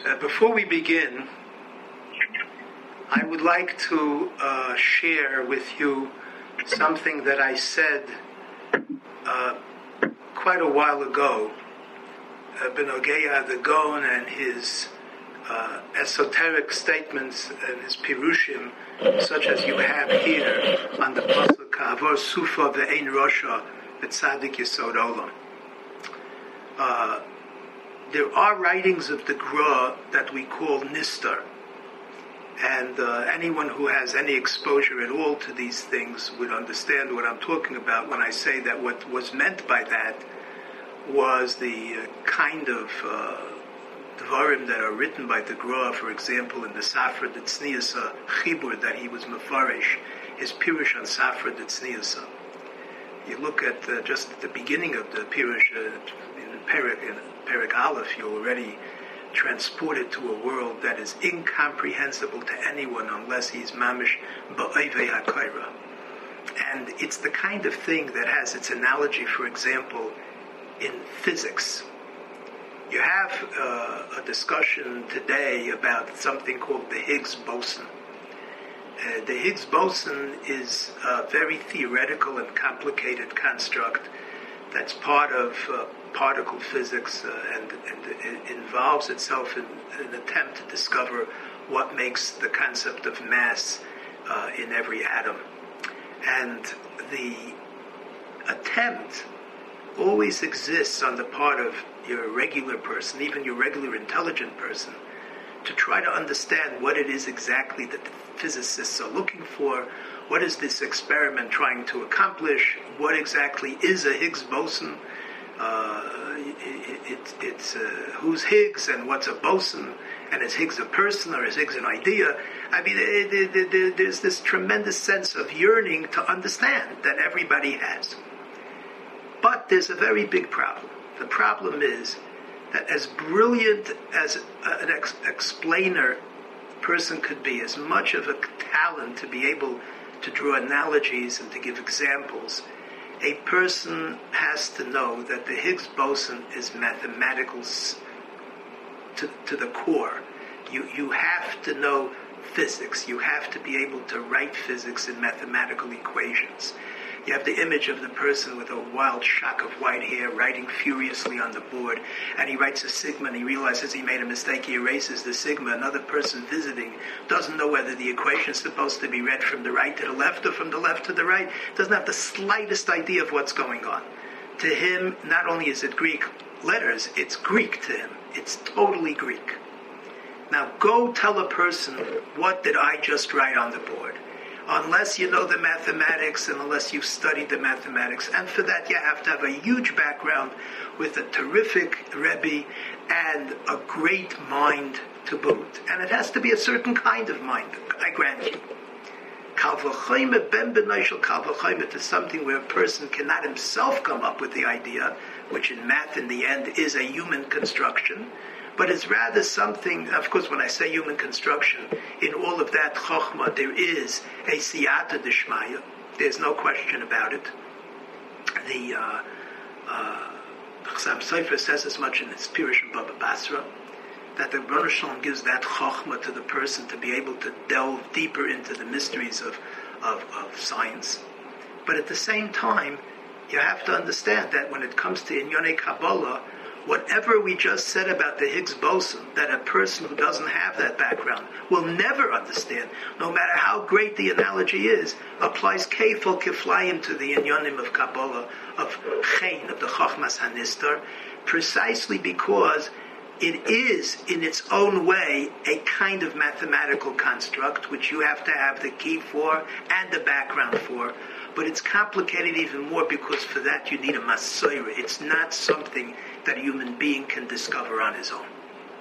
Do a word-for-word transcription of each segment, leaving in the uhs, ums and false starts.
Uh, before we begin, I would like to uh, share with you something that I said uh, quite a while ago. Uh, Benogeya the Gaon and his uh, esoteric statements and his pirushim, such as you have here on the pasuk Ka'avor Sufa ve'ein Rosha v'tzadik yesod olam. Uh, There are writings of the Gra that we call Nistar. And uh, anyone who has any exposure at all to these things would understand what I'm talking about when I say that what was meant by that was the uh, kind of uh, Dvarim that are written by the Gra, for example, in the Safra D'Tzniasa Chibur that he was Mefarish, his Pirush on Safra D'Tzniasa. You look at uh, just at the beginning of the Pirush, uh, in Perik, in Perik Aleph, you're already transported to a world that is incomprehensible to anyone unless he's mamish ba'ayvei ha'kaira. And it's the kind of thing that has its analogy, for example, in physics. You have uh, a discussion today about something called the Higgs boson. Uh, the Higgs boson is a very theoretical and complicated construct that's part of uh, particle physics uh, and, and it involves itself in an attempt to discover what makes the concept of mass uh, in every atom. And the attempt always exists on the part of your regular person, even your regular intelligent person, to try to understand what it is exactly that the physicists are looking for. What is this experiment trying to accomplish? What exactly is a Higgs boson? Uh, it, it, it's uh, who's Higgs and what's a boson, and is Higgs a person or is Higgs an idea? I mean, it, it, it, there's this tremendous sense of yearning to understand that everybody has. But there's a very big problem. The problem is that as brilliant as an ex- explainer person could be, as much of a talent to be able to draw analogies and to give examples, a person has to know that the Higgs boson is mathematical to, to the core. You, you have to know physics. You have to be able to write physics in mathematical equations. You have the image of the person with a wild shock of white hair writing furiously on the board, and he writes a sigma and he realizes he made a mistake, he erases the sigma. Another person visiting doesn't know whether the equation is supposed to be read from the right to the left or from the left to the right, doesn't have the slightest idea of what's going on. To him, not only is it Greek letters, it's Greek to him. It's totally Greek. Now go tell a person, what did I just write on the board? Unless you know the mathematics and unless you've studied the mathematics. And for that you have to have a huge background with a terrific Rebbe and a great mind to boot. And it has to be a certain kind of mind, I grant you. Kal v'choyme ben b'noishel kal v'choyme to something where a person cannot himself come up with the idea, which in math in the end is a human construction, but it's rather something, of course, when I say human construction, in all of that chokhmah, there is a siyata d'shmaya. There's no question about it. The uh, uh, Chassam Sofer says as much in his Pirush in Baba Basra, that the Rebbeinu Shalom gives that chokhmah to the person to be able to delve deeper into the mysteries of, of, of science. But at the same time, you have to understand that when it comes to Inyonei Kabbalah, whatever we just said about the Higgs boson, that a person who doesn't have that background will never understand, no matter how great the analogy is, applies kefal keflayim to the inyonim of Kabbalah, of Chen, of the Chochmas HaNistar, precisely because it is, in its own way, a kind of mathematical construct, which you have to have the key for and the background for. But it's complicated even more because for that you need a masoira. It's not something that a human being can discover on his own.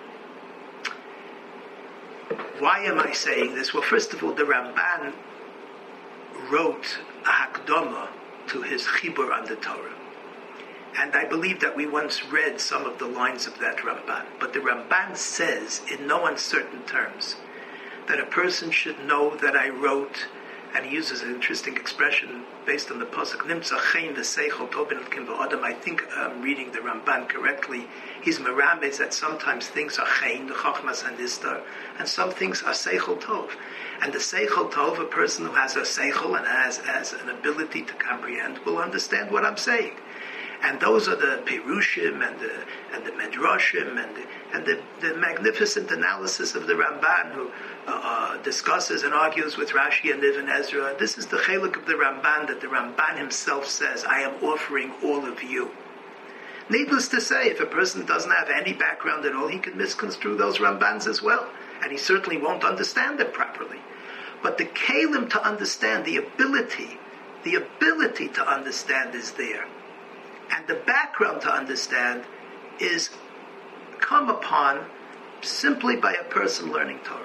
Why am I saying this? Well, first of all, the Ramban wrote a hakdama to his chibur on the Torah. And I believe that we once read some of the lines of that Ramban. But the Ramban says, in no uncertain terms, that a person should know that I wrote and he uses an interesting expression based on the pasuk Nimtza Chein v'Seichel Tov b'Nefkim v'Adam. I think I'm reading the Ramban correctly. He's merambes that sometimes things are Chein, the Chochmas and Istar, and some things are Seichel Tov. And the Seichel Tov, a person who has a Seichel and has, has an ability to comprehend, will understand what I'm saying. And those are the Perushim and the and the Medrashim and the, and the, the magnificent analysis of the Ramban, who uh, uh, discusses and argues with Rashi and Ibn Ezra. This is the chelik of the Ramban that the Ramban himself says, I am offering all of you. Needless to say, if a person doesn't have any background at all, he can misconstrue those Rambans as well, and he certainly won't understand them properly. But the kelim to understand, the ability, the ability to understand is there. And the background to understand is come upon simply by a person learning Torah.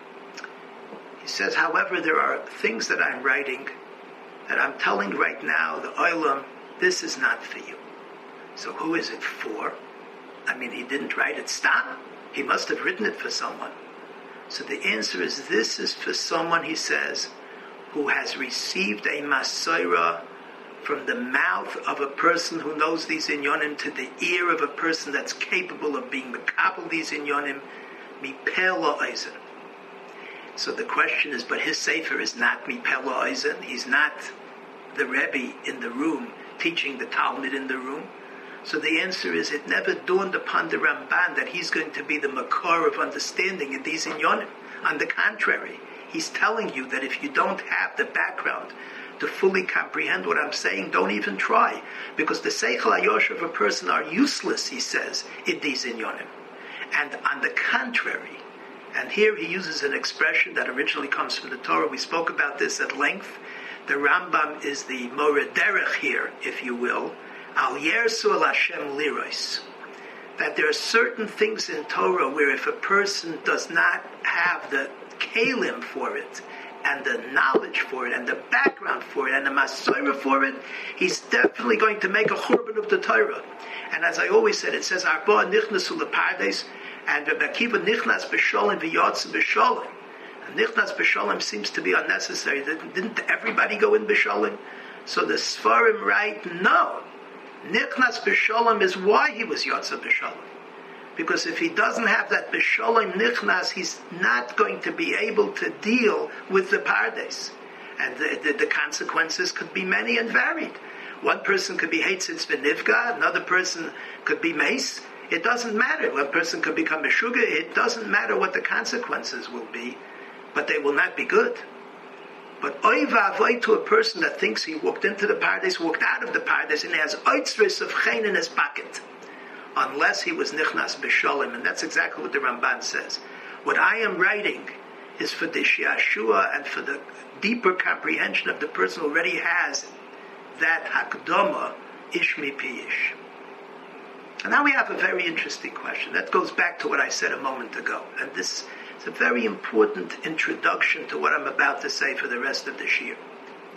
He says, however, there are things that I'm writing that I'm telling right now, the Olam, this is not for you. So who is it for? I mean, he didn't write it stam. He must have written it for someone. So the answer is, this is for someone, he says, who has received a masorah from the mouth of a person who knows these inyonim to the ear of a person that's capable of being mekabel these inyonim, mipela oizen. So the question is, but his sefer is not mipela oizen. He's not the Rebbe in the room teaching the Talmud in the room. So the answer is, it never dawned upon the Ramban that he's going to be the makor of understanding in these inyonim. On the contrary, he's telling you that if you don't have the background to fully comprehend what I'm saying, don't even try. Because the Seichel HaYosh of a person are useless, he says, in these inyonim. And on the contrary, and here he uses an expression that originally comes from the Torah, we spoke about this at length, the Rambam is the Moreh Derech here, if you will, Al Yersu Al Hashem Liros. That there are certain things in Torah where if a person does not have the kelim for it, and the knowledge for it, and the background for it, and the masorah for it, he's definitely going to make a churban of the Torah. And as I always said, it says, Arba nichnasu lepardes, and Rabbi Akiva nichnas b'sholem v'yotz b'sholem. And nichnas b'sholem seems to be unnecessary. Didn't everybody go in b'sholem? So the Sfarim write, no. Nichnas b'sholem is why he was yotz b'sholem. Because if he doesn't have that b'sholem nichnas, he's not going to be able to deal with the pardes. And the, the, the consequences could be many and varied. One person could be heitzitz v'nivga, another person could be mace. It doesn't matter. One person could become a sugar. It doesn't matter what the consequences will be, but they will not be good. But oy va'avoy to a person that thinks he walked into the pardes, walked out of the pardes, and he has oitzris of chen in his pocket, unless he was nichnas b'sholem, and that's exactly what the Ramban says. What I am writing is for the shiashua and for the deeper comprehension of the person who already has that hakdama ishmi piyish. And now we have a very interesting question. That goes back to what I said a moment ago. And this is a very important introduction to what I'm about to say for the rest of this year.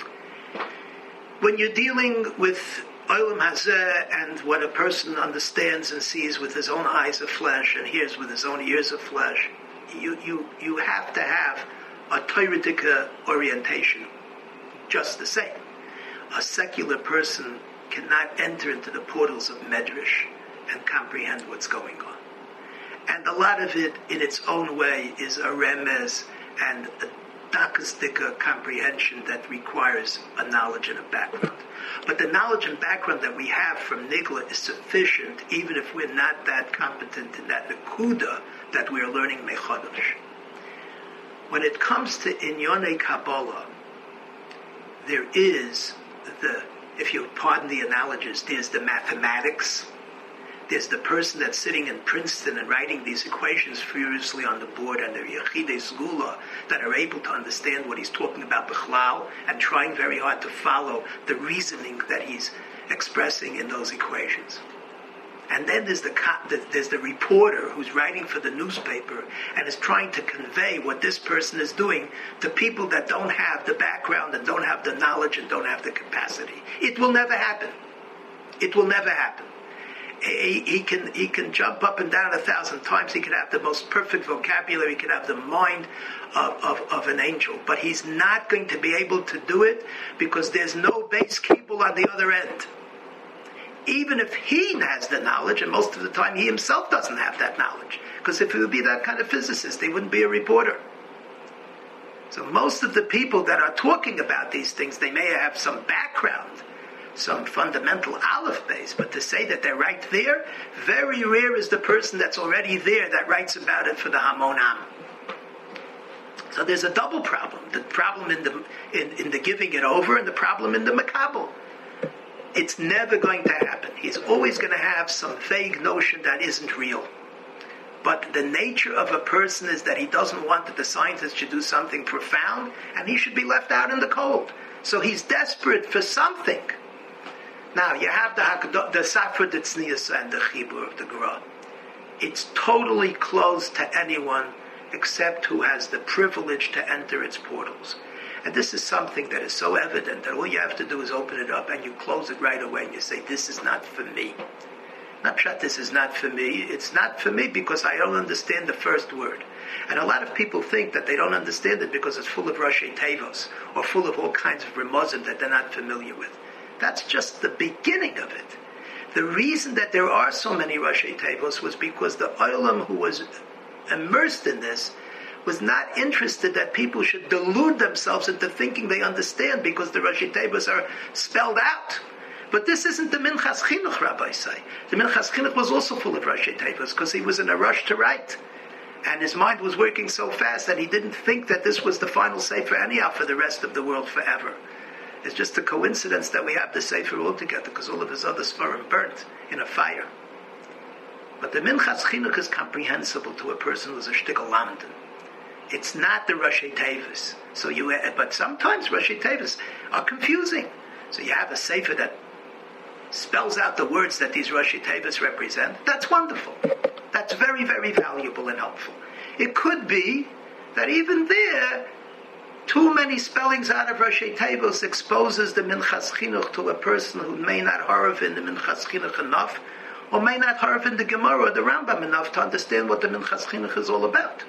When you're dealing with Olam Hazeh and what a person understands and sees with his own eyes of flesh and hears with his own ears of flesh, you you, you have to have a Torahic orientation just the same. A secular person cannot enter into the portals of Medrash and comprehend what's going on. And a lot of it, in its own way, is a remez and a dakastika comprehension that requires a knowledge and a background. But the knowledge and background that we have from Nigla is sufficient, even if we're not that competent in that nekuda that we're learning mechodosh. When it comes to Inyonei Kabbalah, there is the, if you pardon the analogies, there's the mathematics. There's the person that's sitting in Princeton and writing these equations furiously on the board, and the Yechidei Sgula that are able to understand what he's talking about Bichlal and trying very hard to follow the reasoning that he's expressing in those equations. And then there's the, there's the reporter who's writing for the newspaper and is trying to convey what this person is doing to people that don't have the background and don't have the knowledge and don't have the capacity. It will never happen. It will never happen. He, he can he can jump up and down a thousand times. He can have the most perfect vocabulary. He can have the mind of, of, of an angel. But he's not going to be able to do it because there's no base cable on the other end. Even if he has the knowledge, and most of the time he himself doesn't have that knowledge. Because if he would be that kind of physicist, he wouldn't be a reporter. So most of the people that are talking about these things, they may have some background, some fundamental aleph base, but to say that they're right there, very rare is the person that's already there that writes about it for the Hamon Am. So there's a double problem. The problem in the in, in the giving it over and the problem in the makabel. It's never going to happen. He's always going to have some vague notion that isn't real. But the nature of a person is that he doesn't want that the scientist should do something profound, and he should be left out in the cold. So he's desperate for something. Now, you have the, the Safra Ditznius and the Chibur of the Gra. It's totally closed to anyone except who has the privilege to enter its portals. And this is something that is so evident that all you have to do is open it up and you close it right away and you say, this is not for me. Not that this is not for me. It's not for me because I don't understand the first word. And a lot of people think that they don't understand it because it's full of Rashi Tevos or full of all kinds of remozim that they're not familiar with. That's just the beginning of it. The reason that there are so many Rashi Tevos was because the Olam who was immersed in this was not interested that people should delude themselves into thinking they understand because the Rashi Tevos are spelled out. But this isn't the Minchas Chinuch, Rabbi say. The Minchas Chinuch was also full of Rashi Tevos because he was in a rush to write. And his mind was working so fast that he didn't think that this was the final Sefer anyhow for the rest of the world forever. It's just a coincidence that we have the Sefer altogether because all of his other Sfarim burnt in a fire. But the Minchas Chinuch is comprehensible to a person who's a shtickle lamdan. It's not the Rashi Tevos. So you, but sometimes Rashi Tevos are confusing. So you have a Sefer that spells out the words that these Rashi Tevos represent. That's wonderful. That's very, very valuable and helpful. It could be that even there, too many spellings out of Rashi Tevos exposes the Minchas Chinuch to a person who may not harv in the Minchas Chinuch enough, or may not harv in the Gemara or the Rambam enough to understand what the Minchas Chinuch is all about.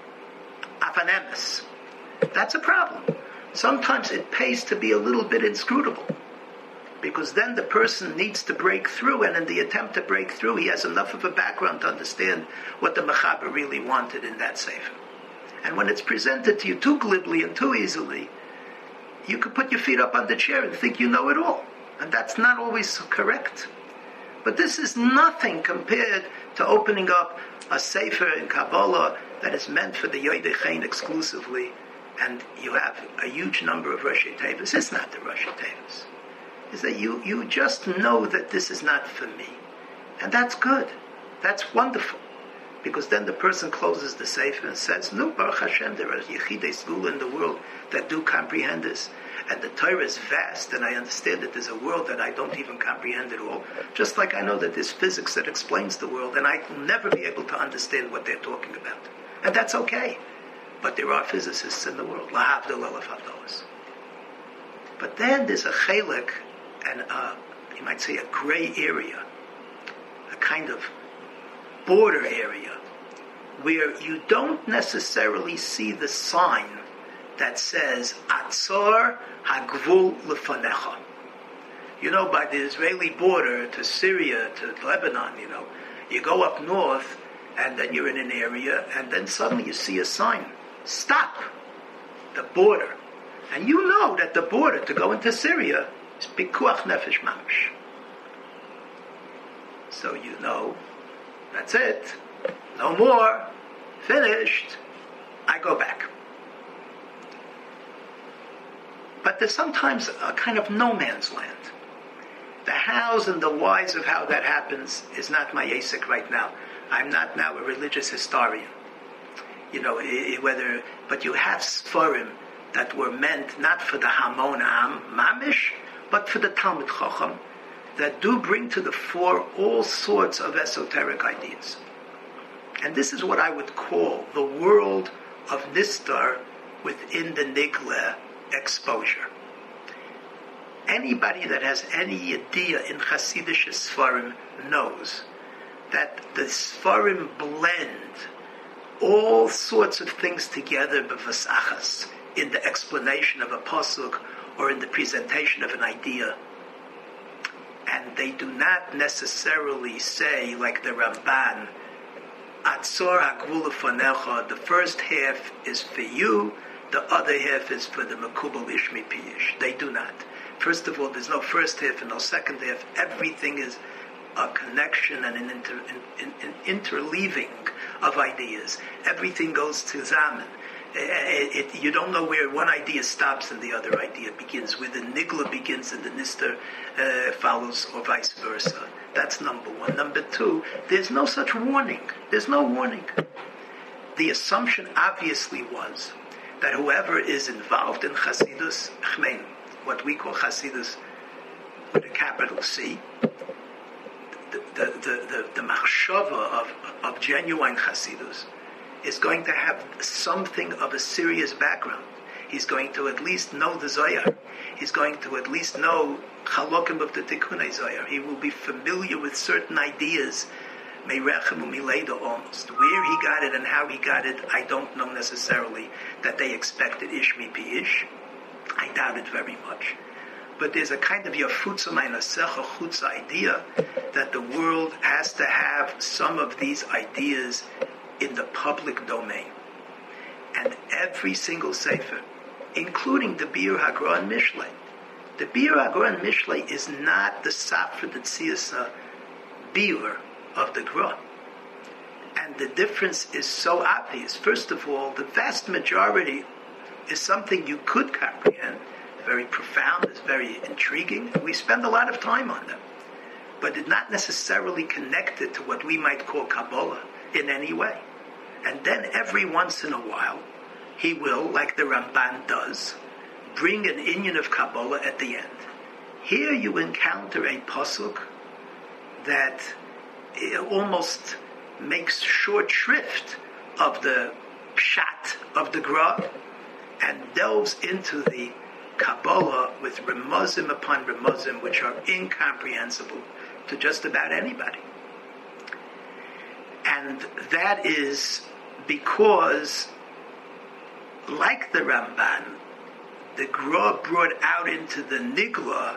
Avanemes. That's a problem. Sometimes it pays to be a little bit inscrutable, because then the person needs to break through, and in the attempt to break through, he has enough of a background to understand what the Mechaber really wanted in that Sefer. And when it's presented to you too glibly and too easily, you could put your feet up on the chair and think you know it all. And that's not always correct. But this is nothing compared to opening up a Sefer in Kabbalah that is meant for the Yodei Chen exclusively, and you have a huge number of Rashi Tevos. It's not the Rashi Tevos. Is that you, you just know that this is not for me. And that's good. That's wonderful. Because then the person closes the Sefer and says, no, Baruch Hashem, there are Yechidei Sgula in the world that do comprehend this. And the Torah is vast, and I understand that there's a world that I don't even comprehend at all. Just like I know that there's physics that explains the world, and I will never be able to understand what they're talking about. And that's okay. But there are physicists in the world. Lahavdil elef havdalos. But then there's a chelik, and uh, you might say a gray area, a kind of border area, where you don't necessarily see the sign that says Atzor Hagvul Lefanecha. You know, by the Israeli border to Syria, to Lebanon, you know, you go up north, and then you're in an area, and then suddenly you see a sign, stop, the border. And you know that the border to go into Syria is Pikuach Nefesh Mamash. So you know, that's it, no more, finished, I go back. But there's sometimes a kind of no man's land. The hows and the whys of how that happens is not my yesik right now. I'm not now a religious historian. You know, whether, but you have Sfarim that were meant not for the Hamon Am, Mamish, but for the Talmud Chacham, that do bring to the fore all sorts of esoteric ideas. And this is what I would call the world of Nistar within the Nigle exposure. Anybody that has any idea in Hasidic Sfarim knows that the Sfarim blend all sorts of things together b'vasachas in the explanation of a pasuk or in the presentation of an idea. And they do not necessarily say, like the Ramban, Atzor hagvul ufanecha, the first half is for you, the other half is for the Mekubal Ishmi Piyish. They do not. First of all, there's no first half and no second half. Everything is a connection and an, inter, an, an interleaving of ideas. Everything goes to Zaman. It, it, you don't know where one idea stops and the other idea begins. Where the Nigla begins and the Nister uh, follows, or vice versa. That's number one. Number two, there's no such warning. There's no warning. The assumption obviously was that whoever is involved in Chasidus, Chmein, what we call Chasidus with a capital C, the the the, the, the machshava of, of genuine Chasidus is going to have something of a serious background. He's going to at least know the Zohar. He's going to at least know Chalokim of the Tikkunei Zohar. He will be familiar with certain ideas, Meirechem u'Mileda almost. Where he got it and how he got it, I don't know necessarily that they expected Ishmi Pi'ish. I doubt it very much. But there's a kind of Yafutza Ma'inasecha Chutz idea that the world has to have some of these ideas in the public domain. And every single sefer, including the Bir HaGra and Mishlei, the Bir HaGra and Mishlei is not the Safra D'Tziasa Bir of the Gra. And the difference is so obvious. First of all, the vast majority is something you could comprehend, very profound, it's very intriguing, and we spend a lot of time on them. But it's not necessarily connected to what we might call Kabbalah in any way. And then every once in a while, he will, like the Ramban does, bring an inyan of Kabbalah at the end. Here you encounter a pasuk that almost makes short shrift of the pshat of the Gra and delves into the Kabbalah with remuzim upon remuzim, which are incomprehensible to just about anybody. And that is because, like the Ramban, the Gra brought out into the Nigla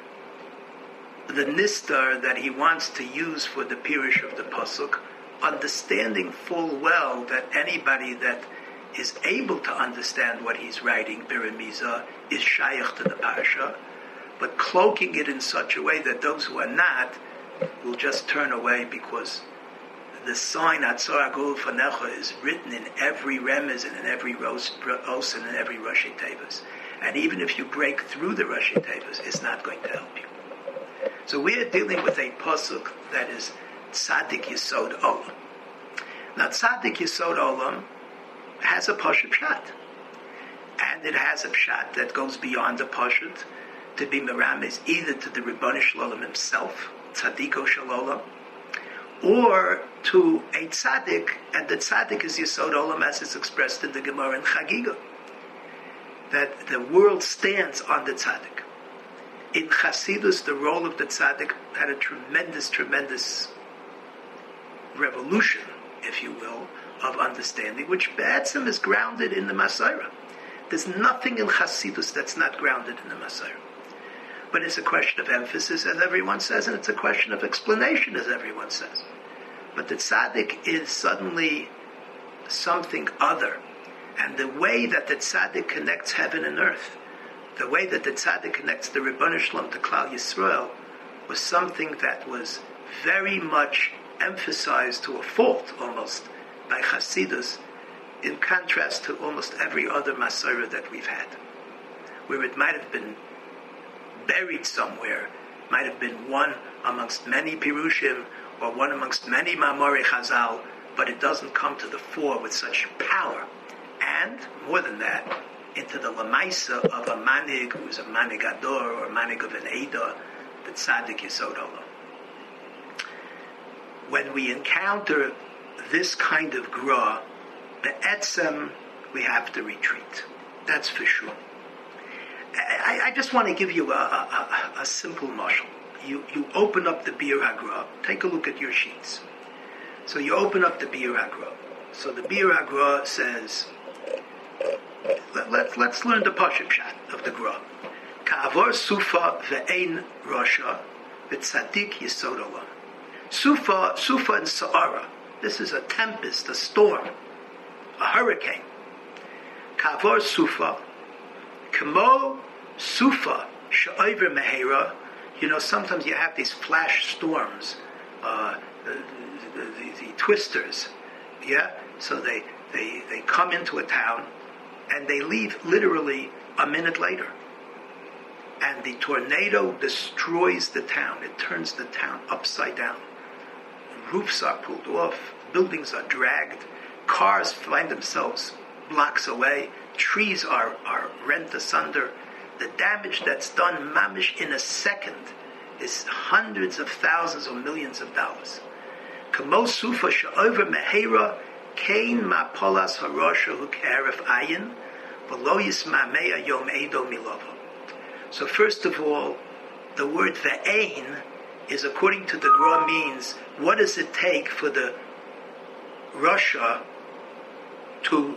the nistar that he wants to use for the Pirush of the Pasuk, understanding full well that anybody that is able to understand what he's writing, Biramiza, is shaykh to the Parsha, but cloaking it in such a way that those who are not will just turn away, because the sign Atzor Hagvul Ufanecha is written in every remez and in every os and in every Rashi Tevis. And even if you break through the Rashi Tevis, it's not going to help you. So we are dealing with a pasuk that is Tzadik Yesod Olam. Now Tzadik Yesod Olam has a Pashat Pshat. And it has a Pshat that goes beyond the Pashat to be Merames either to the Ribbon Shalom himself, Tzadiko Shalom, or to a Tzadik, and the Tzadik is Yesod Olam as is expressed in the Gemara in Chagiga. That the world stands on the Tzadik. In Chasidus, the role of the Tzaddik had a tremendous, tremendous revolution, if you will, of understanding, which Ba'atzim is grounded in the Masorah. There's nothing in Chasidus that's not grounded in the Masorah. But it's a question of emphasis, as everyone says, and it's a question of explanation, as everyone says. But the Tzaddik is suddenly something other. And the way that the Tzaddik connects heaven and earth, the way that the Tzaddik connects the Ribbon Shalom to Klal Yisrael, was something that was very much emphasized to a fault, almost, by Chasidus, in contrast to almost every other Masorah that we've had, where it might have been buried somewhere, might have been one amongst many Pirushim, or one amongst many Ma'amorei Chazal, but it doesn't come to the fore with such power. And, more than that, into the Lamaisa of a Manig, who's a Manig Ador, or a Manig of an Eidah, the Tzadik Yesod Olam. When we encounter this kind of Gra, the Etzem, we have to retreat. That's for sure. I, I just want to give you a, a, a, a simple mashal. You you open up the Bir Hagra. Take a look at your sheets. So you open up the Bir Hagra. So the Bir Hagra says, let, let, let's learn the Pashut Pshat of the Gra. Ka'avor sufa ve'ein rasha v'tzadik yisod olam. Sufa, sufa and sa'ara. This is a tempest, a storm, a hurricane. Ka'avor sufa, kamo sufa she'over mehera. You know, sometimes you have these flash storms, uh, the, the, the, the twisters, yeah? So they, they, they come into a town, and they leave literally a minute later. And the tornado destroys the town. It turns the town upside down. Roofs are pulled off, buildings are dragged, cars find themselves blocks away, trees are, are rent asunder. The damage that's done, mamish, in a second is hundreds of thousands or millions of dollars. Kamo sufa she'over mehera kain mapolas harosha hukeref ayin v'lo yismamea yom edo milova. So first of all, the word ve'ein is, according to the Gra, means what does it take for the Russia to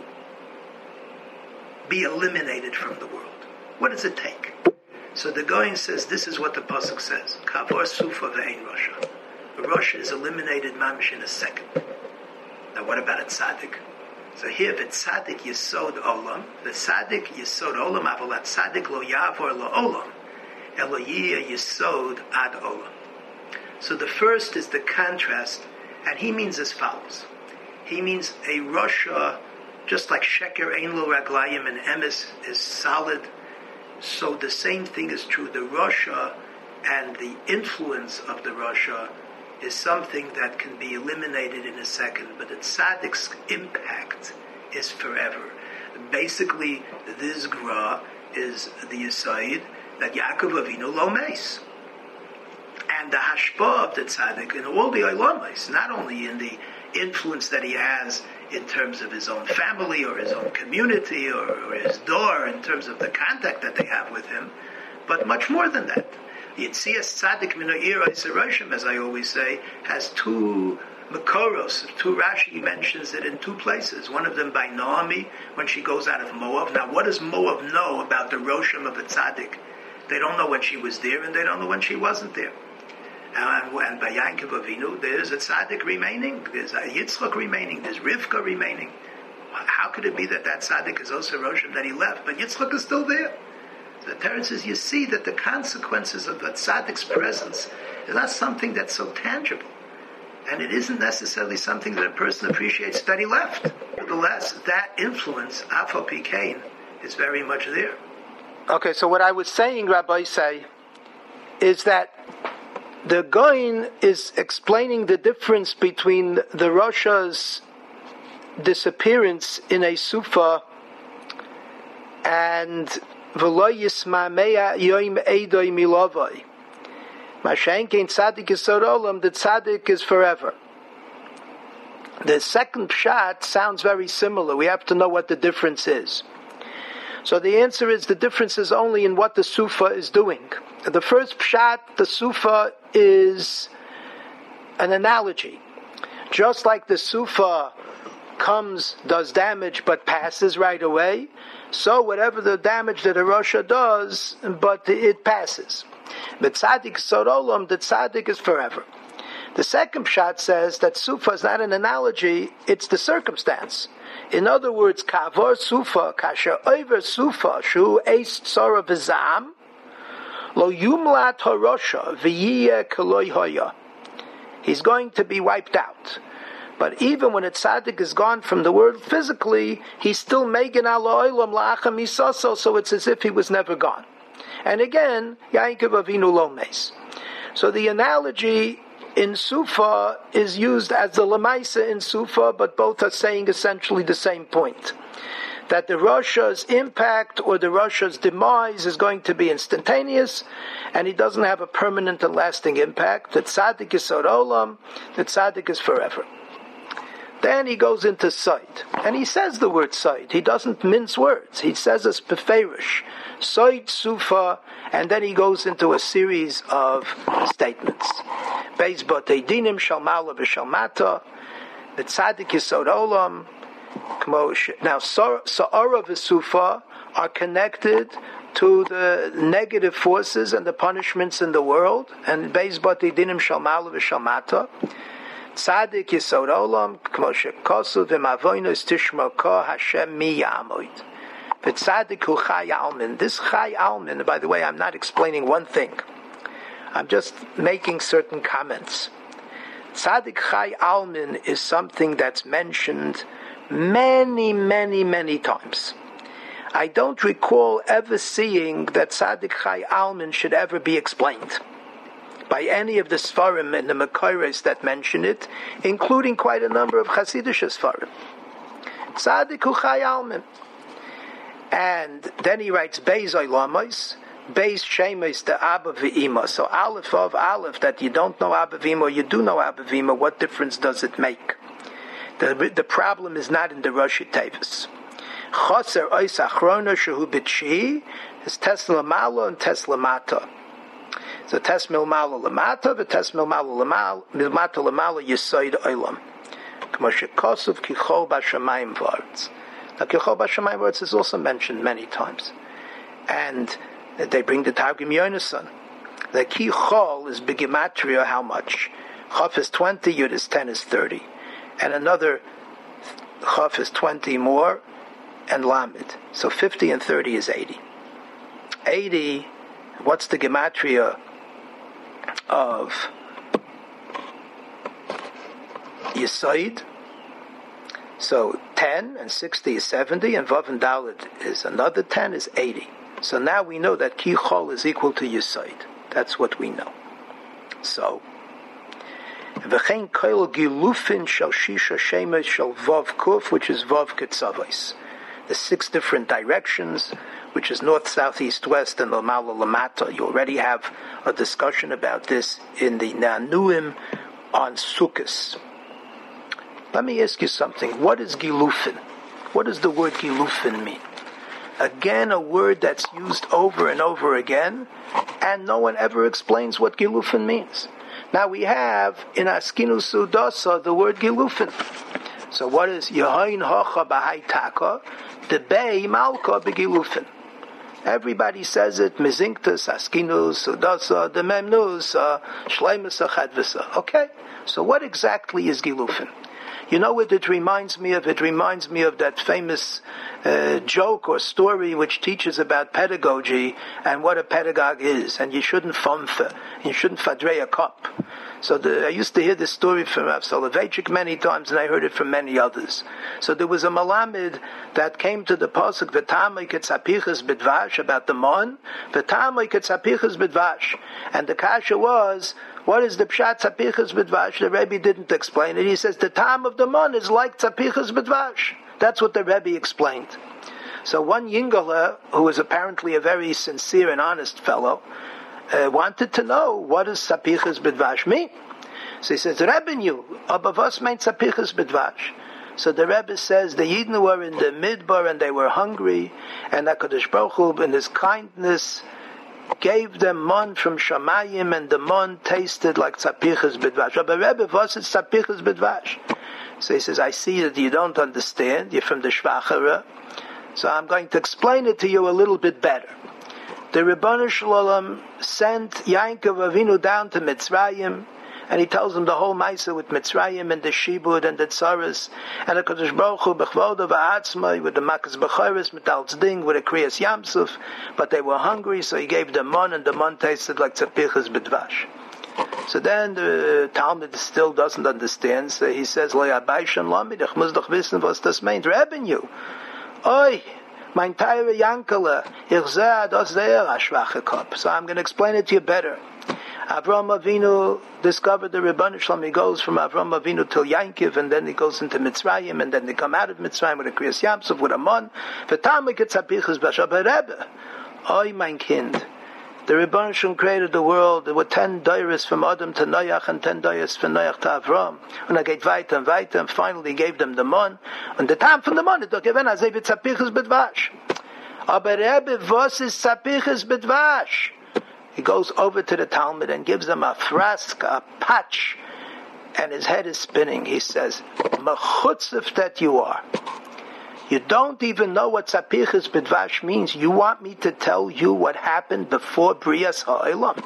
be eliminated from the world? What does it take? So the Goyen says this is what the pasuk says: Kavor sufa ve'ein Russia. Russia is eliminated mamish in a second. Now what about a tzaddik? So here, the tzaddik yisod olam, the tzaddik yisod olam, avolat tzaddik lo yavor lo olam, eloyia yisod ad olam. So the first is the contrast, and he means as follows. He means a Russia, just like sheker ein lo raglayim and emes is solid, so the same thing is true. The Russia and the influence of the Russia is something that can be eliminated in a second, but the tzaddik's impact is forever. Basically, this gra is the aside that Yaakov Avinu lo meis. And the hashpah of the tzaddik in all the olamis, not only in the influence that he has in terms of his own family or his own community or, or his door, in terms of the contact that they have with him, but much more than that. Yitzias tzaddik min ha'ir ha'isarashim, as I always say, has two makoros, two Rashi mentions it in two places. One of them by Naomi, when she goes out of Moab. Now, what does Moab know about the Rosham of a tzaddik? They don't know when she was there, and they don't know when she wasn't there. And, and by Yaakov Avinu, there's a tzaddik remaining, there's a Yitzchak remaining, there's Rivka remaining. How could it be that that tzaddik is also Rosham that he left, but Yitzchak is still there? The Torah says, you see that the consequences of the tzaddik's presence is not something that's so tangible. And it isn't necessarily something that a person appreciates that he left. Nevertheless, that influence, Afal Pikain, is very much there. Okay, so what I was saying, Rabbi say, is that the Goin is explaining the difference between the Russia's disappearance in a Sufa and V'lo yismamea yoim eidoi milovoi. Mashenkein tzaddik yisod olam, the tzaddik is forever. The second pshat sounds very similar. We have to know what the difference is. So the answer is the difference is only in what the sufa is doing. The first pshat, the sufa, is an analogy. Just like the sufa comes, does damage, but passes right away, so whatever the damage that a Russia does, but it passes. But tzaddik sod olam, the tzaddik is forever. The second pshat says that sufa is not an analogy, it's the circumstance. In other words, kavor sufa, kasher over sufa, shu eis tzara v'zam, lo yumlat harosha v'yiyeh koloi hoya. He's going to be wiped out. But even when a tzaddik is gone from the world physically, he's still megan ala olam la'acham misaso, so it's as if he was never gone. And again, Yaakov Avinu lo meis. So the analogy in Sufa is used as the Lamaisa in Sufa, but both are saying essentially the same point. That the Russia's impact or the Russia's demise is going to be instantaneous, and he doesn't have a permanent and lasting impact. The tzaddik is sod olam, the tzaddik is forever. Then he goes into Soid, and he says the word Soid. He doesn't mince words. He says it's beferish. Soid, Sufa, and then he goes into a series of statements. Beis Batei Dinim Shalmala v'Shalmata, the Tzaddik Yisod Olam. Now, Sa'ara v'Sufa are connected to the negative forces and the punishments in the world, and Beis Batei Dinim Shalmala v'Shalmata. Tzaddik Yisod Olam, Kmo shekosu v'mavonos tishma ka Hashem mi ya'amod. V'tzadik hu chai almin. This chai almin, by the way, I'm not explaining one thing. I'm just making certain comments. Tzaddik chai almin is something that's mentioned many, many, many times. I don't recall ever seeing that tzaddik chai almin should ever be explained by any of the Sfarim and the Mekayres that mention it, including quite a number of Hasidic Sfarim. Tzaddik hu chai almin. And then he writes Beis Oilamos, Beis Shemes the Abba V'Ima. So Aleph of Aleph, that you don't know Abba V'Ima or you do know Abba V'Ima, what difference does it make? The, the problem is not in the Rosh Tevis. Choser Ois Achrona Shehu B'Tshi is Tesla Malo and Tesla Mata. So Tesmil Malo Lamata, the Tesmil Malo Lamata Lamala Yisoid Oilam. K'moshe Kosov Kichol B'Shamayim V'Artz. Now, Kichol B'Shamayim V'Artz is also mentioned many times. And they bring the Targum Yonason. The Kichol is Begimatria, how much? Chaf is twenty, Yud is ten, is thirty. And another Chaf is twenty more, and Lamed. So fifty and thirty is eighty. eighty, what's the Gematria of Yisoid? So ten and sixty is seventy, and Vav and Dalet is another ten, is eighty. So now we know that Kichol is equal to Yisoid. That's what we know. So, V'chein koil gilufin shel shisha shemesh shel Vav Kuf, which is Vav Ketzavos. The six different directions, which is north, south, east, west, and Lamala Lamata. You already have a discussion about this in the Nanuim on Sukkos. Let me ask you something. What is Gilufin? What does the word Gilufin mean? Again, a word that's used over and over again, and no one ever explains what Gilufin means. Now we have in Askinu Sudasa the word Gilufin. So what is Yehoin Hocha B'Hai Taka? The Bei Malka B'Gilufin. Everybody says it, Mizinktas, Askinus, Sudasa, the Memnus, Shleimus, Chadvisa. Okay, so what exactly is Gilufin? You know what it reminds me of? It reminds me of that famous uh, joke or story which teaches about pedagogy and what a pedagogue is. And you shouldn't fumfa, you shouldn't fadrei a cup. So the, I used to hear this story from Rav Soloveitchik many times, and I heard it from many others. So there was a Malamed that came to the pasuk V'tamei ketzapichas b'dvash about the mon, V'tamei ketzapichas b'dvash, and the kasha was, what is the pshat tzapichas b'dvash? The Rebbe didn't explain it. He says the time of the mon is like tzapichas b'dvash. That's what the Rebbe explained. So one Yingala, who was apparently a very sincere and honest fellow, Uh, wanted to know what does Sapichas B'dvash mean. So he says, Rebbe knew, above us meant Sapichas B'dvash. So the Rebbe says the Yidden were in the Midbar and they were hungry, and HaKadosh Baruch Hu, in His kindness, gave them mon from Shamayim, and the mon tasted like Sapichas B'dvash. But Rebbe, was it Sapichas B'dvash? So he says, I see that you don't understand, you're from the Shvachara, so I'm going to explain it to you a little bit better. The Ribbon Shalom sent Yaakov Avinu down to Mitzrayim, and he tells him the whole Maisa with Mitzrayim and the Shibud and the Tzaras, and the Kodesh Baruch Hu Bechvoda V'Atzmai with the Makas B'Chayres, Metal Tzeding with the Kriyas Yamsuf, but they were hungry, so he gave them mon, and the mon tasted like Tzapichas B'dvash. So then the Talmud still doesn't understand, so he says, Lo Yabayshan Lamid, ich muss doch wissen, was das meint. Revenue. Oi! Mein Teire Yankele, ich sehe, das der a schwache Kopf. So I'm going to explain it to you better. Avram Avinu discovered the Rebbeinu Shalom. He goes from Avram Avinu till Yankiv, and then he goes into Mitzrayim, and then they come out of Mitzrayim with a Kriyas Yamsuf, with a mon. V'tamik etzapichas b'shabbat Rebbe. Oy, mein Kind. The Rebbeinu Shalom created the world. There were ten dairas from Adam to Noach and ten dairas from Noach to Avram. And I gave weiter and weiter, and finally gave them the mon. And the time from the mon, it given as if it's Tzapichas B'Dvash. Aber Rebbe, was is Tzapichas B'Dvash? He goes over to the Talmud and gives them a frask, a patch, and his head is spinning. He says, Mechutzif that you are. You don't even know what Tzapichas B'Dvash means. You want me to tell you what happened before Brias Ha'olam?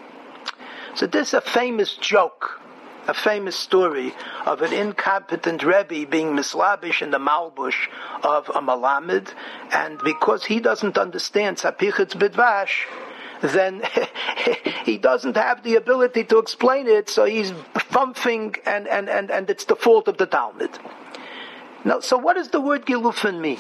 So this is a famous joke, a famous story of an incompetent Rebbe being mislabish in the Malbush of a Malamed, and because he doesn't understand Tzapichas B'Dvash, then he doesn't have the ability to explain it, so he's fumphing, and, and, and, and it's the fault of the Talmud. Now, so what does the word Gilufin mean?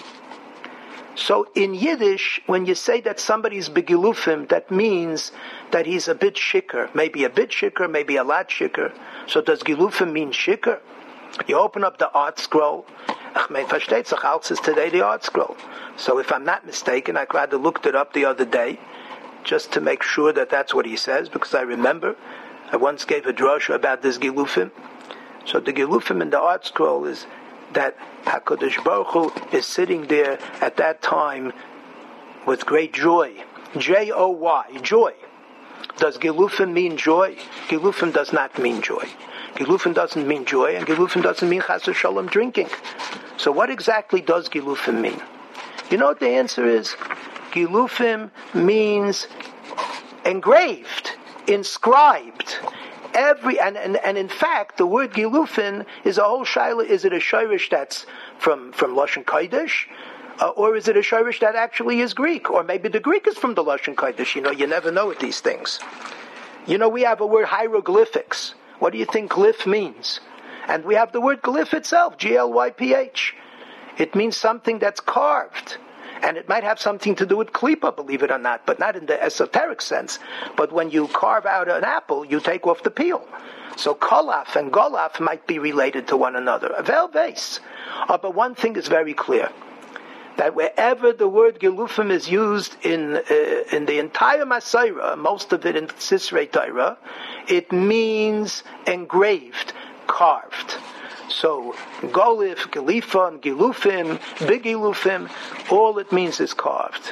So in Yiddish, when you say that somebody's begilufim, that means that he's a bit shicker, maybe a bit shicker, maybe a lot shicker. So does Gilufim mean shicker? You open up the art scroll. Ach, mein versteht sich, als is today the art scroll. So if I'm not mistaken, I rather looked it up the other day, just to make sure that that's what he says, because I remember I once gave a drasha about this Gilufim. So the Gilufim in the art scroll is that HaKadosh Baruch Hu is sitting there at that time with great joy. J O Y, joy. Does Gilufim mean joy? Gilufim does not mean joy. Gilufim doesn't mean joy, and Gilufim doesn't mean Chas v'Shalom drinking. So what exactly does Gilufim mean? You know what the answer is? Gilufim means engraved, inscribed. Every and, and, and in fact, the word Gilufin is a whole shaila. Is it a shirish that's from, from Lashon Kodesh? Uh, or is it a shirish that actually is Greek? Or maybe the Greek is from the Lashon Kodesh. You know, you never know with these things. You know, we have a word hieroglyphics. What do you think glyph means? And we have the word glyph itself, G L Y P H. It means something that's carved. And it might have something to do with klipa, believe it or not, but not in the esoteric sense. But when you carve out an apple, you take off the peel. So kolaf and golaf might be related to one another. Vel vase. Uh, but one thing is very clear, that wherever the word Gilufim is used in uh, in the entire Masorah, most of it in Sisrei Torah, it means engraved, carved. So, Golif, Gilifon, Gilufim, Big Gilufim, all it means is carved.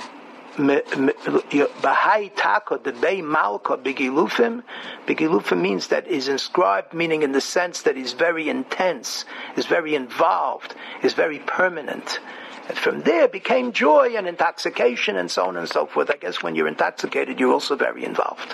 Bahai Taka, the Bei Malka, Big Gilufim, Big Gilufim means that is inscribed, meaning in the sense that is very intense, is very involved, is very permanent. And from there became joy and intoxication and so on and so forth. I guess when you're intoxicated, you're also very involved.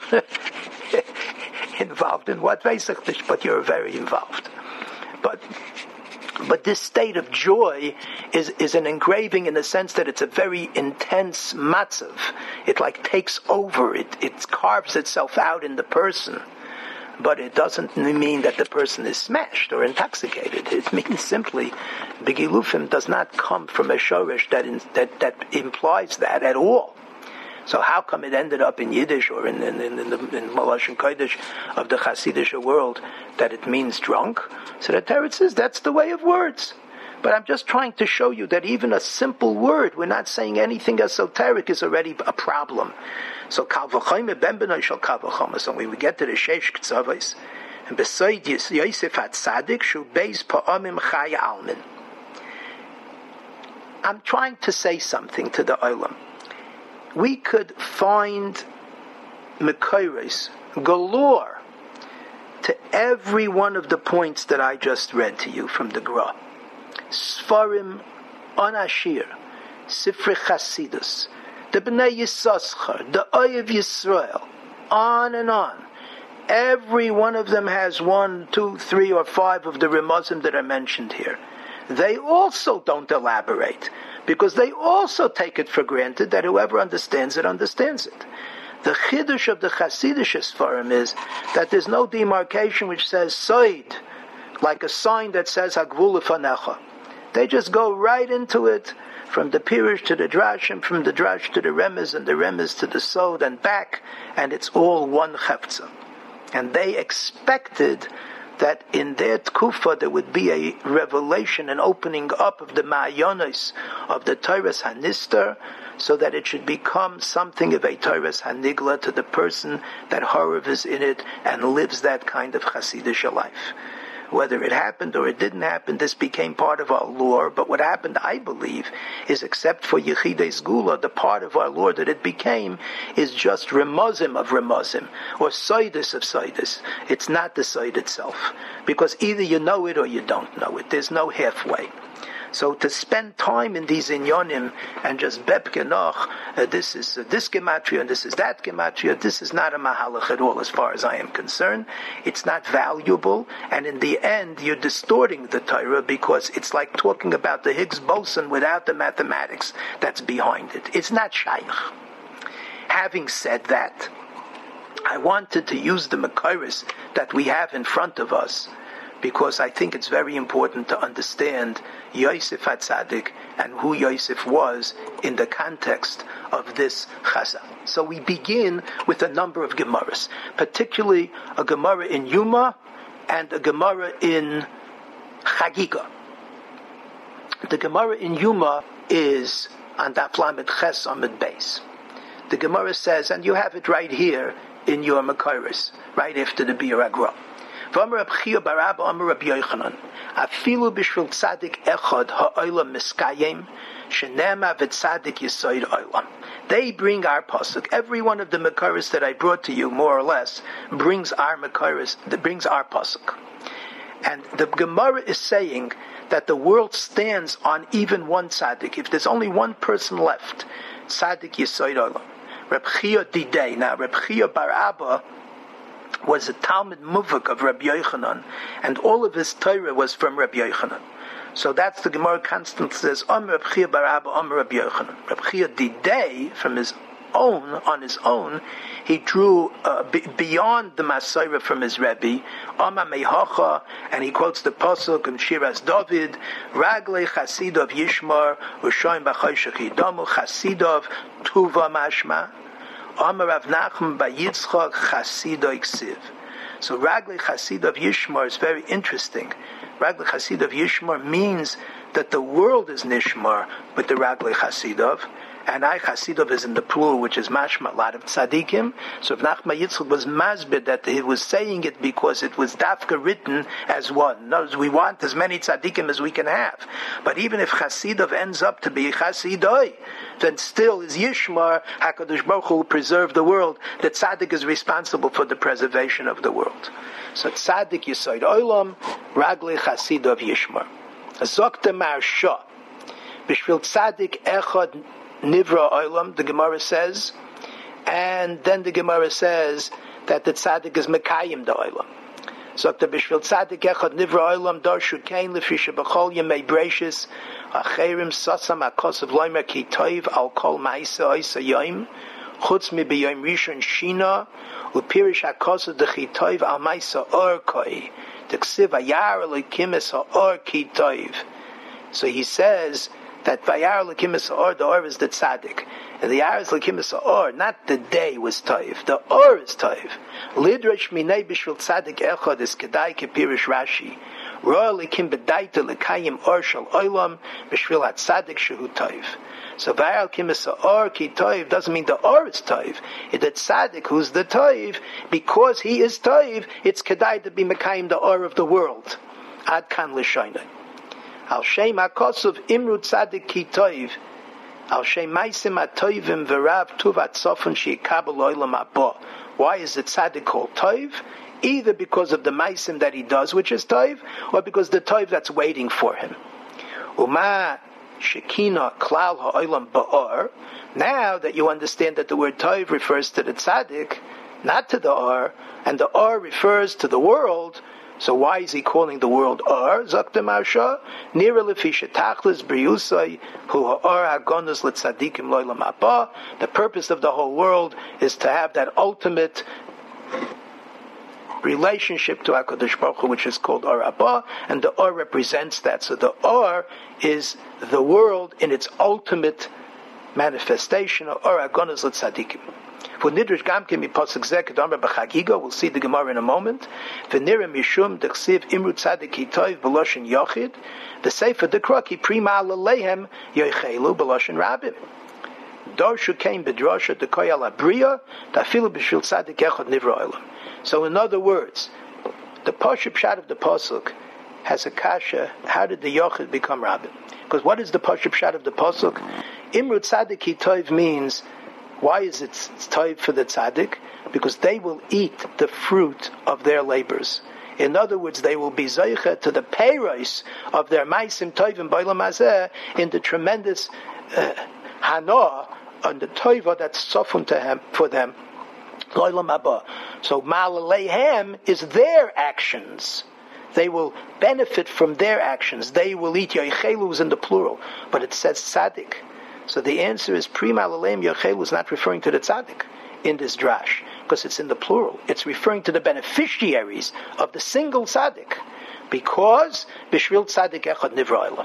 Involved in what? Basically, but you're very involved. But but this state of joy is, is an engraving in the sense that it's a very intense matzav. It like takes over, it, it carves itself out in the person. But it doesn't mean that the person is smashed or intoxicated. It means simply, Begilufim does not come from a shorish that, in, that, that implies that at all. So how come it ended up in Yiddish or in in, in, in the in Lashon Kodesh of the Hasidic world that it means drunk? So the Torah says that's the way of words. But I'm just trying to show you that even a simple word, we're not saying anything esoteric, is already a problem. So kal v'chomer ben b'nai shel kal v'chomer. So when we get to the sheish k'tzavos, and beside Yosef HaTzadik shu beis pa'amim chaya almin. I'm trying to say something to the olam. We could find Mekoros galore to every one of the points that I just read to you from the Gra. Sfarim Anashir, Sifrei Chasidus, the Bnei Yissaschar, the Oyev Yisrael, on and on. Every one of them has one, two, three, or five of the Remazim that are mentioned here. They also don't elaborate, because they also take it for granted that whoever understands it, understands it. The Chiddush of the Hasidic Sfarim is that there's no demarcation which says Soid, like a sign that says Hagvul Lefanecha. They just go right into it, from the Pirush to the Drash, and from the Drash to the Remez, and the Remez to the Sod, and back, and it's all one Chefza. And they expected that in their tkufa there would be a revelation, an opening up of the ma'ayonos of the Torah's Hanister, so that it should become something of a Torah's Hanigla to the person that Harav is in it and lives that kind of Hasidic life. Whether it happened or it didn't happen, this became part of our lore. But what happened, I believe, is except for Yechidei Sgula, the part of our lore that it became is just Remozim of Remozim, or Soidus of Soidus. It's not the Soid itself. Because either you know it or you don't know it. There's no halfway. So to spend time in these inyonim and just bebkenoch, uh, this is uh, this gematria and this is that gematria, this is not a mahalach at all as far as I am concerned. It's not valuable, and in the end you're distorting the Torah because it's like talking about the Higgs boson without the mathematics that's behind it. It's not shaykh. Having said that, I wanted to use the Makairis that we have in front of us, because I think it's very important to understand Yosef HaTzadik and who Yosef was in the context of this Chazal. So we begin with a number of Gemaras, particularly a Gemara in Yuma and a Gemara in Chagiga. The Gemara in Yuma is on Daf Lamed Ches Amud Beis. The Gemara says, and you have it right here in your Makairis, right after the Bir Agra. V'amar Reb Chia bar Abba amar Reb Yochanan, afilu b'shvil tzadik echad ha'olam miskayim, shenema v'tzadik yisoid olam. They bring our pasuk. Every one of the Makairis that I brought to you, more or less, brings our Makairis, that brings our pasuk. And the Gemara is saying that the world stands on even one tzaddik. If there's only one person left, tzadik yisoid olam. Reb Chia didei. Now, Reb Chia bar Abba was a Talmud Muvak of Rabbi Yochanan, and all of his Torah was from Rabbi Yochanan. So that's the Gemara constantly says, Om Reb Chia bar Abba, Om Rabbi Yochanan. Reb Chia didei, from his own, on his own, he drew uh, b- beyond the Masorah from his Rebbe, Oma Mehacha, and he quotes the Pasuk in Shiras David, Raglei Chasidov Yishmar, Ushoim B'choshech Yidomu, Chasidov Tuva Mashma, Amar Rav Nachman by Yitzchak Chasidoi Ksiv. So Raglei Chasidov Yishmar is very interesting. Raglei Chasidov Yishmar means that the world is Nishmar with the Raglei Chasidov, and I Chasidov is in the plural, which is mashma, a lot of tzaddikim. So Rav Nachman Yitzchak was masbid that he was saying it because it was dafka written as one. In other words, we want as many tzaddikim as we can have. But even if Chasidov ends up to be Chasidoi, then still is Yishmar, HaKadosh Baruch Hu will preserve the world. The tzaddik is responsible for the preservation of the world. So tzaddik Yisoid Olam, Raglei Chasidov Yishmar. Zokta Marsha, Bishvil tzaddik echad Nivra Olam, the Gemara says, and then the Gemara says that the tzaddik is Mekayim the Olam. So the Bishvil tzaddik echad Nivra Olam darshu kain lefisha b'chol yemei breishis acherim sasam akosav loimer ki toiv al kol ma'isa oisa yoim chutz mi b'yoim rishon shina upirish akosav dechi toiv al ma'isa or koi t'ksiv ayar elikim es ha'or ki toiv. So he says that Vayar L'kim Or, the Or is the tzaddik. And the Yar is L'kim Or, not the day was Toiv. The Or is Toiv. Lidrash Minei B'Shvil Tzadik Echad is Kedai Kepirish Rashi. Roa L'kim B'Daita L'Kayim Or Shal Olam B'Shvil HaTzadik Shehu Toiv. So Vayar L'kim Or Ki Toiv doesn't mean the Or is Toiv. It's the tzaddik who's the Toiv. Because he is Toiv, it's Kedai to be Mekayim the Or of the world. Ad Kan L'Shoinai. Al Shem HaKosov Imru Tzadik Ki Toiv, Al Shem Maisim HaToivim V'Rav Tuvat Sofon She'ikabel Olam Haba. Why is the Tzadik called Toiv? Either because of the Maisim that he does, which is Toiv, or because the Toiv that's waiting for him. Uma Shekina Klal HaOlam Ba'or. Now that you understand that the word Toiv refers to the Tzadik, not to the Or, and the Or refers to the world, so why is he calling the world Or? Zakta Marsha, Nira Lefisha Tachlis Briusai, Hu Ha'or Hagonus L'Tzadikim Loilam Haba. The purpose of the whole world is to have that ultimate relationship to HaKadosh Baruch Hu, which is called Or Haba, and the Or represents that. So the Or is the world in its ultimate manifestation of Or Agonas L'Tzadikim. For Nidrish Gamkim Pasuk Zeh Kedamar B'Chagiga, we'll see the Gemara in a moment. V'nira Mishum D'Chsiv Imru Tzadik Hitov B'Loshen Yochid, the Sefer D'Kraki Prima Alehem Yochelu B'Loshen Rabim. Dorshu came B'Drosha D'Koyal Abriya D'Afilu B'Shvil Tzadik Echad Nivra Olam. So in other words, the Pashup Pshat of the Pasuk has a kasha. How did the Yochid become Rabim? Because what is the Pashup Pshat of the Pasuk? Imru Tzadik Hitov means, why is it tov for the tzaddik? Because they will eat the fruit of their labors. In other words, they will be zoicha to the peiros of their maisim tovim b'olam hazeh in the tremendous uh, hana on the tova that's sofun to him for them. L'olam haba. So ma'alehem is their actions. They will benefit from their actions. They will eat yoichelus in the plural, but it says tzaddik. So the answer is Prima Lalem Yochelu is not referring to the tzaddik in this drash, because it's in the plural. It's referring to the beneficiaries of the single tzaddik, because Bishvil Tzaddik Echad Nivra Olam.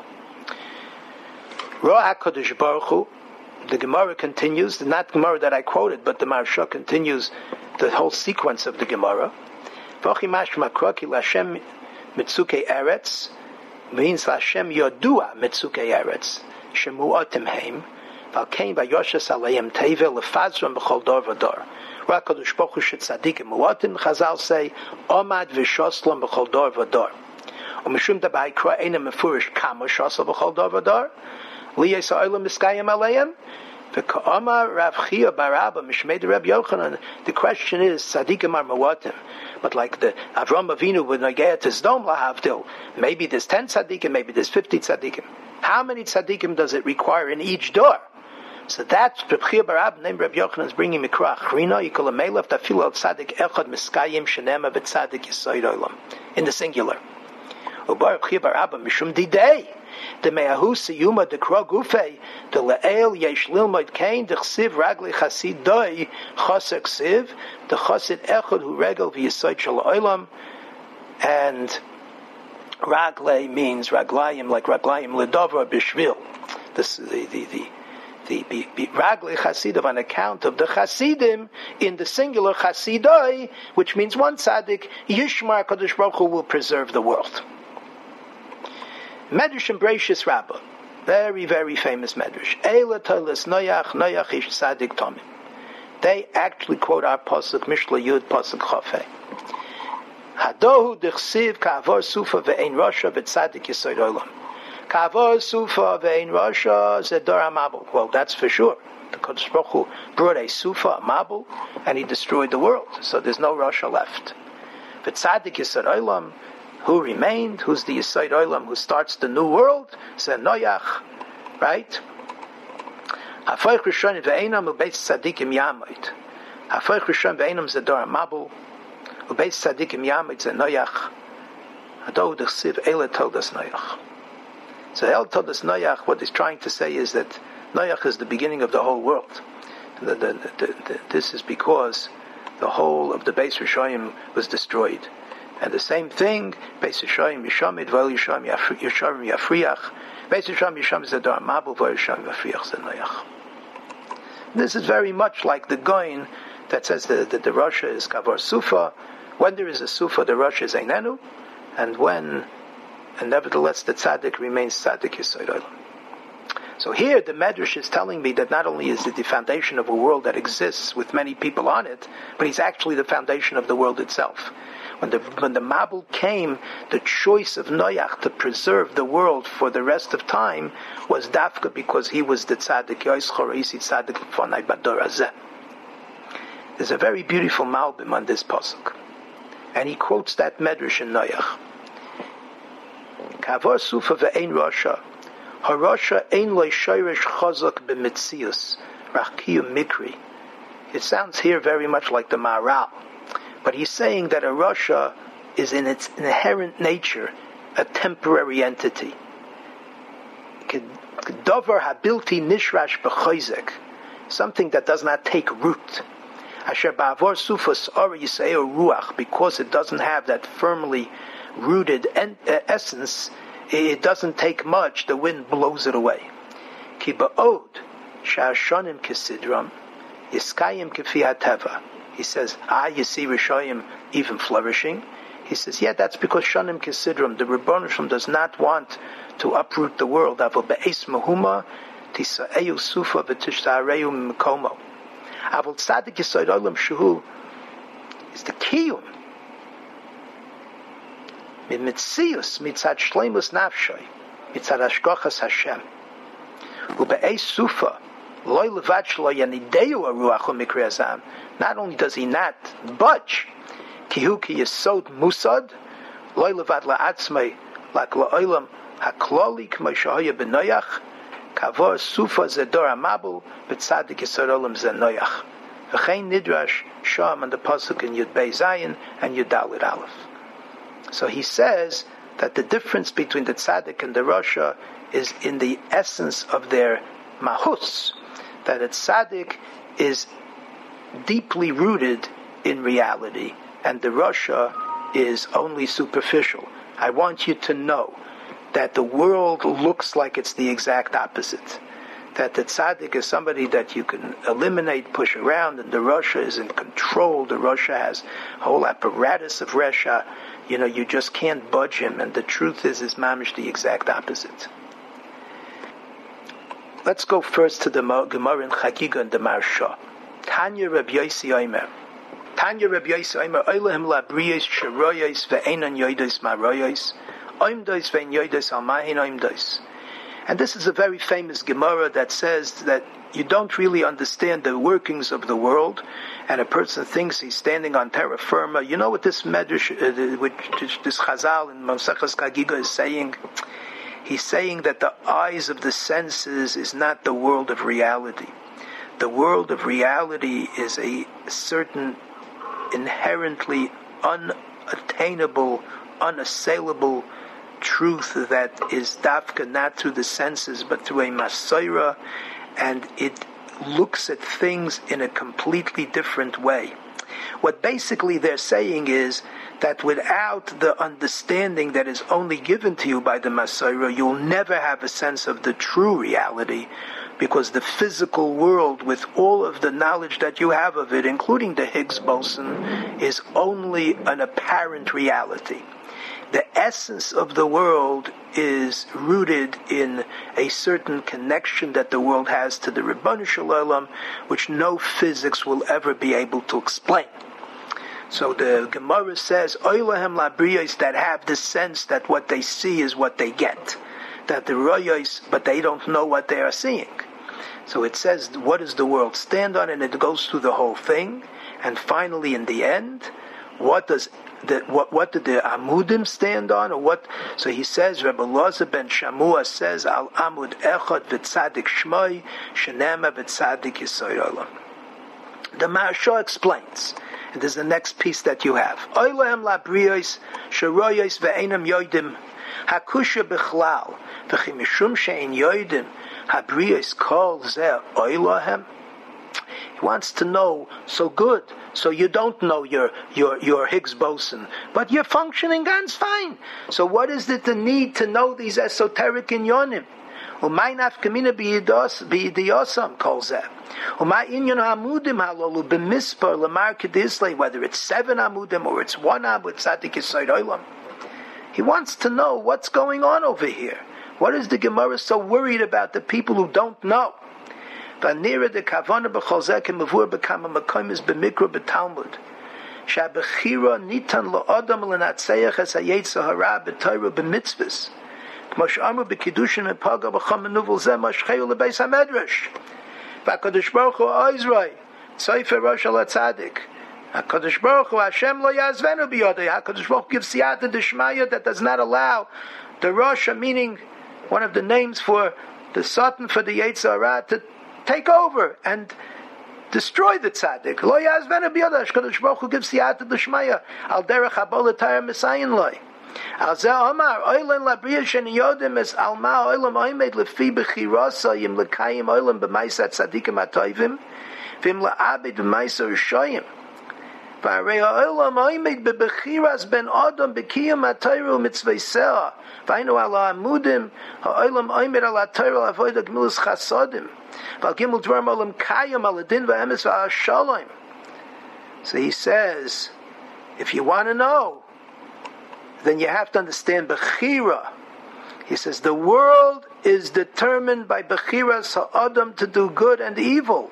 Ra HaKadosh Baruch Hu, the Gemara continues, the not Gemara that I quoted, but the Maharsha continues the whole sequence of the Gemara. V'chi mashma kroki l'Hashem mitzukei eretz means l'Hashem yodua mitzukei eretz. Shemuatim heim, Valkein Vayoshas Aleim Tevel Lefazram B'Chol Dor V'Dor. Rakadosh Baruch Hu Shetzadikim Muatim. Chazal say Omad V'Shoslam B'Chol Dor V'Dor. Umishum Dabei Kra Eina Mefurish Kama Shoslam B'Chol Dor V'Dor. Liyes Ha'olam Miskayim Aleim. V'Ka'ama Rav Chia Barabba Mishmei Reb Yochanan. The question is Tzadikim are Muatim. But like the Avram Avinu with Nagea Tizdom Lahavdil, maybe there's ten tzaddikim, maybe there's fifty tzaddikim. How many tzaddikim does it require in each door? So that's Reb Chia Barab named Reb Yochanan is bringing Mikrach. Rina Yikol Amelef Tafil Al Tzaddik Echad Miskayim Shenema V'Tzaddik Yisoid Olam in the singular. Ubar Reb Chia Barab Mishum Didei the Me'ahu Siyuma the Kro Gufei the Le'el Yesh Lilmoid Kain the Chsiv Ragli Chasid Doi Chaser Chsiv the Chasid Echad Hu Regel V'Yisoid Shal Olam, and Ragle means Raglayim, like Raglayim Ledova Bishvil. This is the the the the, the, the Ragle Chasidim on account of the Chasidim in the singular Chasidoi, which means one tzaddik. Yishmar Kadosh Baruch Hu will preserve the world. Medrash and Bereishis Rabbah, very very famous Medrash. Eila Tolas Noach Noach Ish Tzaddik Tomim. They actually quote our pasuk Mishla Yud pasuk Chafei. Hadohu dechsiv ka'avor sufa ve'ein rasha v'tzadik yisoid olam. Ka'avor sufa ve'ein rasha zedor ha'mabul. Well, that's for sure. The Kodesh Baruch Hu brought a sufa, a mabul, and he destroyed the world. So there's no rasha left. V'tzadik yisoid olam, who remained? Who's the yisoid olam who starts the new world? Zed Noach, right? Hafoich rishon ve'einam u'beis tzadikim yamoid. Hafoich rishon ve'einam zedor ha'mabul. Ubeis tzadikim yamid ze Noach. Ado d'chsiv Eila told us Noach. So El told us Noach. What he's trying to say is that Noach is the beginning of the whole world. The, the, the, the, this is because the whole of the Beis Rishayim was destroyed. And the same thing, Beis Rishayim Yishamid, Vol Yisham Yisharim Yafriach. Beis Rishayim Yisham Zedor Mabul, Vol Yisham Yafriach ze Noach. This is very much like the Goin that says that the, the, the Rasha is Kavor Sufa. When there is a Sufa, the Rasha is Einenu, and when, and nevertheless the Tzaddik remains Tzaddik Yisoid Olam. So here the Medrash is telling me that not only is it the foundation of a world that exists with many people on it, but he's actually the foundation of the world itself. When the when the Mabul came, the choice of Noach to preserve the world for the rest of time was Dafka because he was the Tzaddik Yoischor Isi Tzaddik L'Fonai Bador Hazeh. There's a very beautiful Malbim on this pasuk, and he quotes that Medrash in Noach. Kavor Sufa ve'ein Rasha, HaRasha ein lo shoresh chazak b'mitzius rachiyum mikri. It sounds here very much like the Maharal, but he's saying that a Rasha is in its inherent nature a temporary entity. Davar habilti nishrash b'chayzek, something that does not take root. Asher ba'avor sufas ori yiseo ruach, because it doesn't have that firmly rooted en- uh, essence, it doesn't take much, the wind blows it away. Ki ba'od Sha'ashonim Kesidram, Yiskayim Kefi HaTeva. He says, ah, you see Rishayim even flourishing. He says, yeah, that's because Shonim Kesidram, the Rebbeinu Shalom does not want to uproot the world. Avol be'es mahuma tisa'eyu sufa v'tishta'areyu mikomo. Avol tzadik yisoid olam shehu is the kiyum. Mitzius mitzad shleimus nafshay mitzad hashkochas Hashem. Ube'es sufa loy levad shlo yanideyu aruach u'mikri azam. Not only does he not budge, Kihu ki yesod musad, loy levad la'atzmei, lak la'olam hakloli k'mo shahaya b'noyach, kavor sufa zedor amabul, b'tzadik yesod olam zenoyach. V'chein nidrash sham on the pasuk in Yud Bei Zayin and Yud Dalet Aleph. So he says that the difference between the tzaddik and the rasha is in the essence of their mahus, that a tzaddik is deeply rooted in reality, and the rasha is only superficial. I want you to know that the world looks like it's the exact opposite. That the tzaddik is somebody that you can eliminate, push around, and the rasha is in control. The rasha has a whole apparatus of rasha. You know, you just can't budge him, and the truth is, is mamish the exact opposite. Let's go first to the Gemara in Chagiga and the Maharsha. Tanya Reb Yosi Omer. Tanya Reb Yosi Omer, Oilahim labriyos sheroyos ve'enon yoidos maroyos, oimdos ve'en yoidos almahin oimdos. And this is a very famous Gemara that says that you don't really understand the workings of the world, and a person thinks he's standing on terra firma. You know what this medrash, uh, which this Chazal in Maseches Chagiga is saying? He's saying that the eyes of the senses is not the world of reality. The world of reality is a certain inherently unattainable, unassailable truth that is dafka not through the senses but through a masorah, and it looks at things in a completely different way. What basically they're saying is that without the understanding that is only given to you by the masorah, you'll never have a sense of the true reality, because the physical world, with all of the knowledge that you have of it, including the Higgs boson, is only an apparent reality. The essence of the world is rooted in a certain connection that the world has to the Ribbon Shalom, which no physics will ever be able to explain. So the Gemara says, Oilahem labriyos, that have the sense that what they see is what they get. That the royos, but they don't know what they are seeing. So it says, what does the world stand on? And it goes through the whole thing. And finally, in the end, what does the, what what did the Amudim stand on? Or what? So he says, Rebbe Elazar ben Shamua says, Al Amud Echad v'tzadik shmoi, shenema v'tzadik yisoy olam. The Maharsha explains, and there's the next piece that you have. Oilahem labriyos, sheroyos ve'enam yoidim, hakusha b'chlal, v'chimishum she'en yoidim, habriyos kol zeh oilahem. He wants to know, so good, so you don't know your your your Higgs boson, but you're functioning ganz fine. So what is it the need to know these esoteric inyonim? Umay nafkamina b'yidiyosam kol zeh. Umay inyon hamudim halolu b'mispar lamar kedislei, whether it's seven amudim or it's one amud tzadik yisoid olam. He wants to know what's going on over here. What is the Gemara so worried about the people who don't know? Vanira de kavana b'cholzeh kemavur b'kama makomis b'mikra b'talmud. Shabechira nitan lo'adam l'natzeach es hayetza hara b'toyra b'mitzvahs. K'mosh amru b'kiddushin epaga b'cham menuvel zeh mashcheu lebeis hamedrash. V'akadosh Baruch Hu oizroi tzayfer rosh al tzaddik. HaKadosh Baruch Hu Hashem lo yazvenu b'yodei. HaKadosh Baruch Hu gives siyata d'shmaya that does not allow the Rasha, meaning one of the names for the Satan, for the Yetzer Hara, to take over and destroy the tzaddik. Lo yazvenu b'yodei. HaKadosh Baruch Hu gives siyata d'shmaya al derech habo l'tayr misayin loy. Al zeh omar oilen labriya shen yodim es alma oilam oimed lefi b'chirasa yim lekayim oilam b'maisat tzaddikim atoivim v'im la'abed b'maisa rishayim. V'arei ha'olam oimed bebechiras ben adam bekiyam ha'tayru mitzvayseah. V'aynu ala amudim ha'olam oimed ala tayru avoid gemilas chasodim. V'al gimel dvarim olam kayam ala din v'emes v'ashalom. So he says, if you want to know, then you have to understand Bechira. He says the world is determined by Bechiras ha'adam to do good and evil,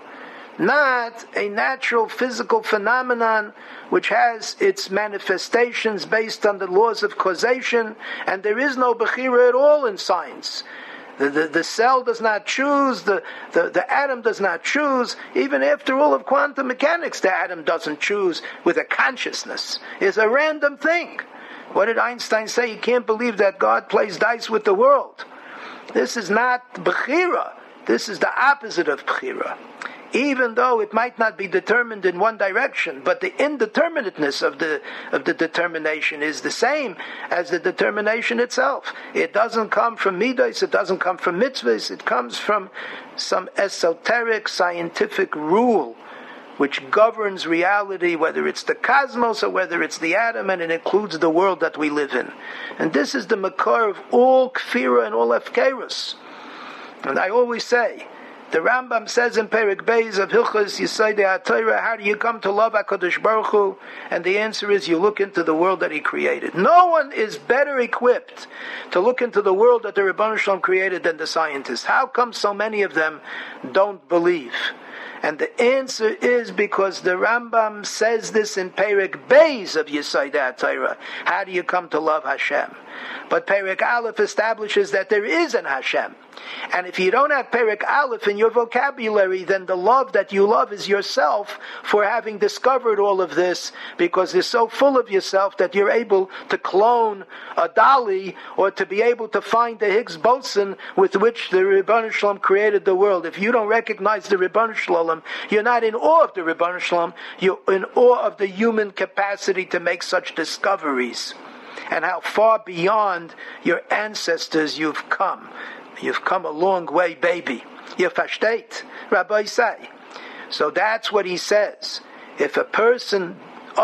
not a natural physical phenomenon which has its manifestations based on the laws of causation, and there is no Bechira at all in science. The, the, the cell does not choose, the, the, the atom does not choose. Even after all of quantum mechanics, the atom doesn't choose with a consciousness. It's a random thing. What did Einstein say? He can't believe that God plays dice with the world. This is not Bechira. This is the opposite of Bechira. Even though it might not be determined in one direction, but the indeterminateness of the of the determination is the same as the determination itself. It doesn't come from midos, it doesn't come from mitzvahs, it comes from some esoteric scientific rule which governs reality, whether it's the cosmos or whether it's the atom, and it includes the world that we live in. And this is the makor of all kfira and all efkerus. And I always say, the Rambam says in Perek Beis of Hilchos Yesodei HaTorah, how do you come to love HaKadosh Baruch Hu? And the answer is you look into the world that He created. No one is better equipped to look into the world that the Rebbeinu Shalom created than the scientists. How come so many of them don't believe? And the answer is because the Rambam says this in Perek Beis of Yesodei HaTorah. How do you come to love Hashem? But Perek Aleph establishes that there is an Hashem. And if you don't have Perek Aleph in your vocabulary, then the love that you love is yourself for having discovered all of this, because you're so full of yourself that you're able to clone a dolly or to be able to find the Higgs boson with which the Rebbeinu Shalom created the world. If you don't recognize the Rebbeinu Shalom, you're not in awe of the Rebbeinu Shalom, you're in awe of the human capacity to make such discoveries and how far beyond your ancestors you've come. You've come a long way, baby. You versteht, Rabbi say. So that's what he says. If a person,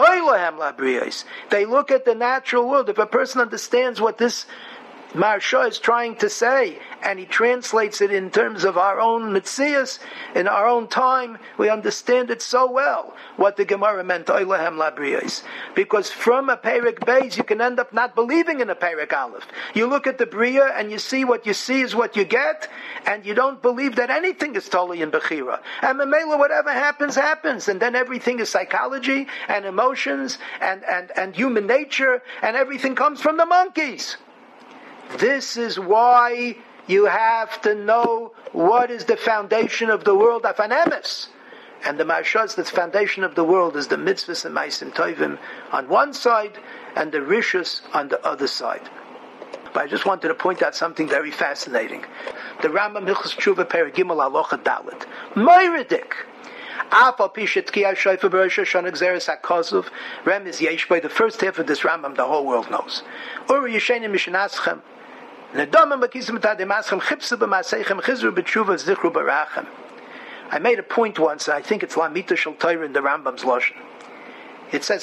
they look at the natural world. If a person understands what this Maharsha is trying to say, and he translates it in terms of our own Metzias, in our own time, we understand it so well, what the Gemara meant, Oilahem Labriyos. Because from a Perek Beis, you can end up not believing in a Perek Aleph. You look at the Bria, and you see what you see is what you get, and you don't believe that anything is totally in Bechira. And Memela, whatever happens, happens. And then everything is psychology, and emotions, and, and, and human nature, and everything comes from the monkeys. This is why you have to know what is the foundation of the world, Afan Emes. And the Maharsha, the foundation of the world is the mitzvahs and ma'asim tovim on one side, and the rishus on the other side. But I just wanted to point out something very fascinating. The Rambam Hilchos Tshuva Perek Gimel Halacha Dalet. Moiridik. Afal Pishet Ki HaShoifer B'Rosh Hashanah Gzeres HaKosuv Remiz Yeshboi. The first half of this Rambam the whole world knows. Uri Yeshenim Mishenaschem. I made a point once, and I think it's Lamita Shel Torah in the Rambam's Lashon. It says,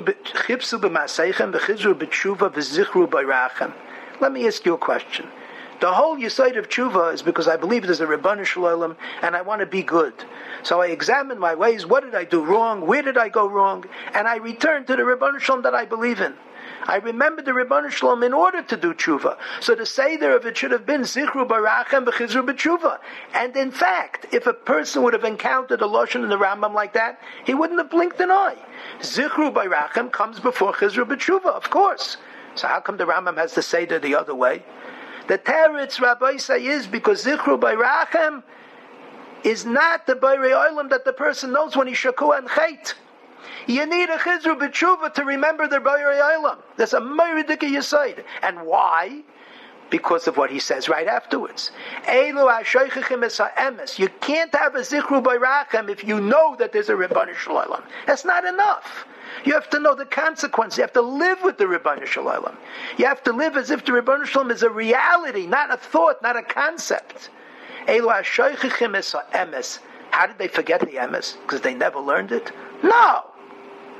Let me ask you a question. The whole Yesod of Tshuva is because I believe there's a Rebbeinu Shalom, and I want to be good. So I examine my ways. What did I do wrong? Where did I go wrong? And I return to the Rebbeinu Shalom that I believe in. I remember the Rebbeinu Shalom in order to do tshuva. So the seder of it should have been Zichru Barachem B'chizru B'tshuva. And in fact, if a person would have encountered a Lashon in the Rambam like that, he wouldn't have blinked an eye. Zichru Barachem comes before Chizru B'tshuva, of course. So how come the Rambam has the seder the other way? The teretz Rabbi say is because Zichru Barachem is not the Borei Olam that the person knows when he's Shakua and Chait. You need a Chizru B'tshuva to remember the Borei Olam. That's a Meiridika Yesod. And why? Because of what he says right afterwards. Eilu HaShoichachim Es HaEmes. You can't have a Zichru Barachem if you know that there's a Rebbeinu Shalom. That's not enough. You have to know the consequence. You have to live with the Rebbeinu Shalom. You have to live as if the Rebbeinu Shalom is a reality, not a thought, not a concept. Eilu HaShoichachim Es HaEmes. How did they forget the Emes? Because they never learned it? No.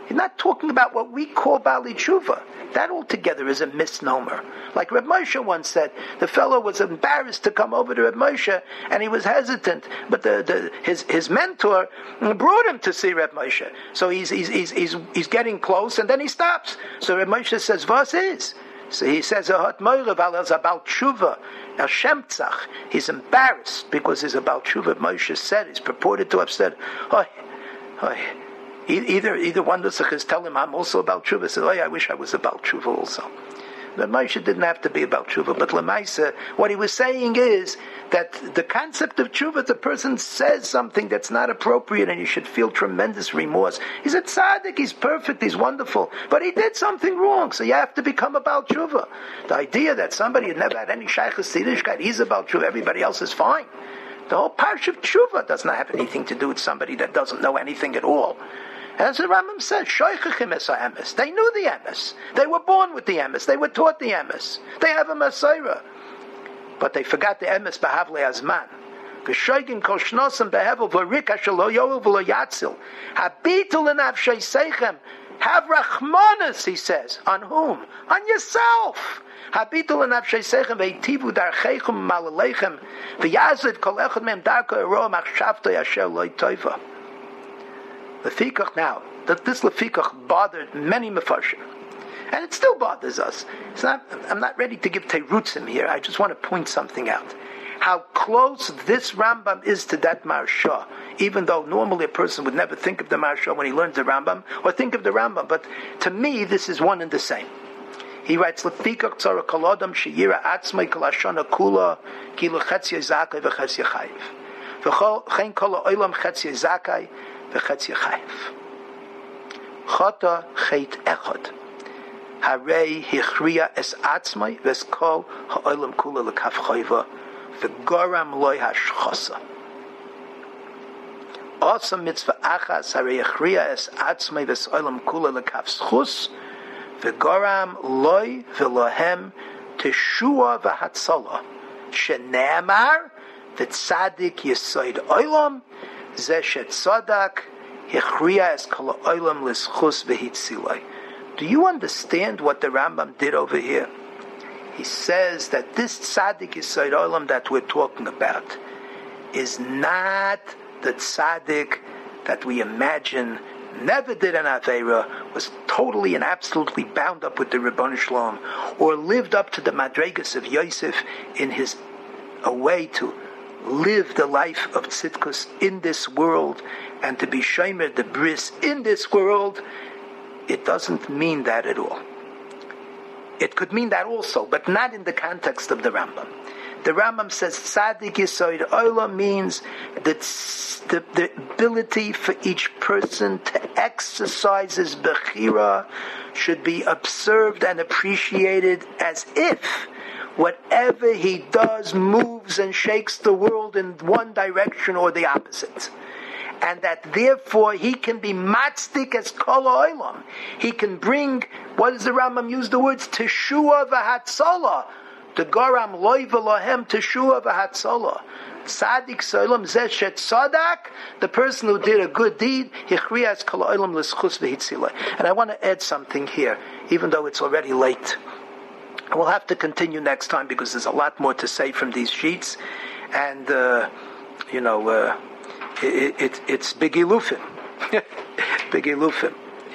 He's not talking about what we call Bali Tshuva. That altogether is a misnomer. Like Reb Moshe once said, the fellow was embarrassed to come over to Reb Moshe, and he was hesitant. But the, the his his mentor brought him to see Reb Moshe. So he's he's he's he's, he's getting close, and then he stops. So Reb Moshe says, "Was is?" So he says, "Ahot moirav alaz about tshuva." Now Shemtzach, he's embarrassed because he's about tshuva. Moshe said, he's purported to have said, "Oi, oi." Either either one Nusach is telling him, I'm also about tshuva. Says, "Oh, I wish I was about tshuva also." But Moshe didn't have to be about tshuva. But Lemaisa, what he was saying is that the concept of tshuva, the person says something that's not appropriate, and you should feel tremendous remorse. He's a tzaddik. He's perfect. He's wonderful. But he did something wrong, so you have to become about tshuva. The idea that somebody had never had any shaychus to Yiddishkeit, he's about tshuva. Everybody else is fine. The whole parsha of tshuva does not have anything to do with somebody that doesn't know anything at all. As the Rambam says, Shoichachim es ha'emes. They knew the emes. They were born with the emes. They were taught the emes. They have a Messiah. But they forgot the emes b'havle azman. V'shoigim kol shnosam behevel v'rika shelo yoel v'lo yatzil. Habitul enavshei seichem. Have rachmanas, he says. On whom? On yourself. Habitul enavshei seichem ve'itivu darcheichem malalechem v'yaziv kol echad mem darko ero machshavto yasher loy toiva. Lefikach now, that this lefikach bothered many mefarshim, and it still bothers us. It's not. I'm not ready to give teirutzim here. I just want to point something out. How close this Rambam is to that Maharsha, even though normally a person would never think of the Maharsha when he learns the Rambam, or think of the Rambam. But to me, this is one and the same. He writes, Lefikach tzara kolodam sheyira atzmai kolashana kula kilu chetzia zakai v'chetzia chayiv v'chein kol ha'olam chetzia zakai v'chetzia chayiv. Chata chet echad. Harei hichriya es atzmai v'eskol ha'olam kula l'kaf chayva v'goram loy hashchasa. Also mitzvah achas harei hichriya es atzmai v'esolam kula l'kaf schus v'goram loy v'lohem teshua v'hatzala shene'amar v'tzadik yisoid olam zeh shetzadak hichriya es kol olam l'schus v'hitzilai. Do you understand what the Rambam did over here? He says that this tzaddik yisoid olam that we're talking about is not the tzaddik that we imagine never did an Aveira, was totally and absolutely bound up with the Ribbon Shalom, or lived up to the Madregas of Yosef in his a way to live the life of Tzidkus in this world and to be Shomer the Bris in this world. It doesn't mean that at all. It could mean that also, but not in the context of the Rambam. The Rambam says Tzaddik Yisoid Olam means that the, the ability for each person to exercise his Bechira should be observed and appreciated as if whatever he does moves and shakes the world in one direction or the opposite. And that therefore he can be matzdik as kol ha'olam. He can bring, what does the Rambam use the words? Teshua v'hatzola. The Goram loy v'lohem teshua v'hatzola. Tzadik solam zeh shet tzadak, the person who did a good deed, hichriya es kol ha'olam l'schus v'hitzilai. And I want to add something here, even though it's already late. We'll have to continue next time because there's a lot more to say from these sheets. And, uh, you know, uh, It, it, it's Big Ilufim. Big Ilufim.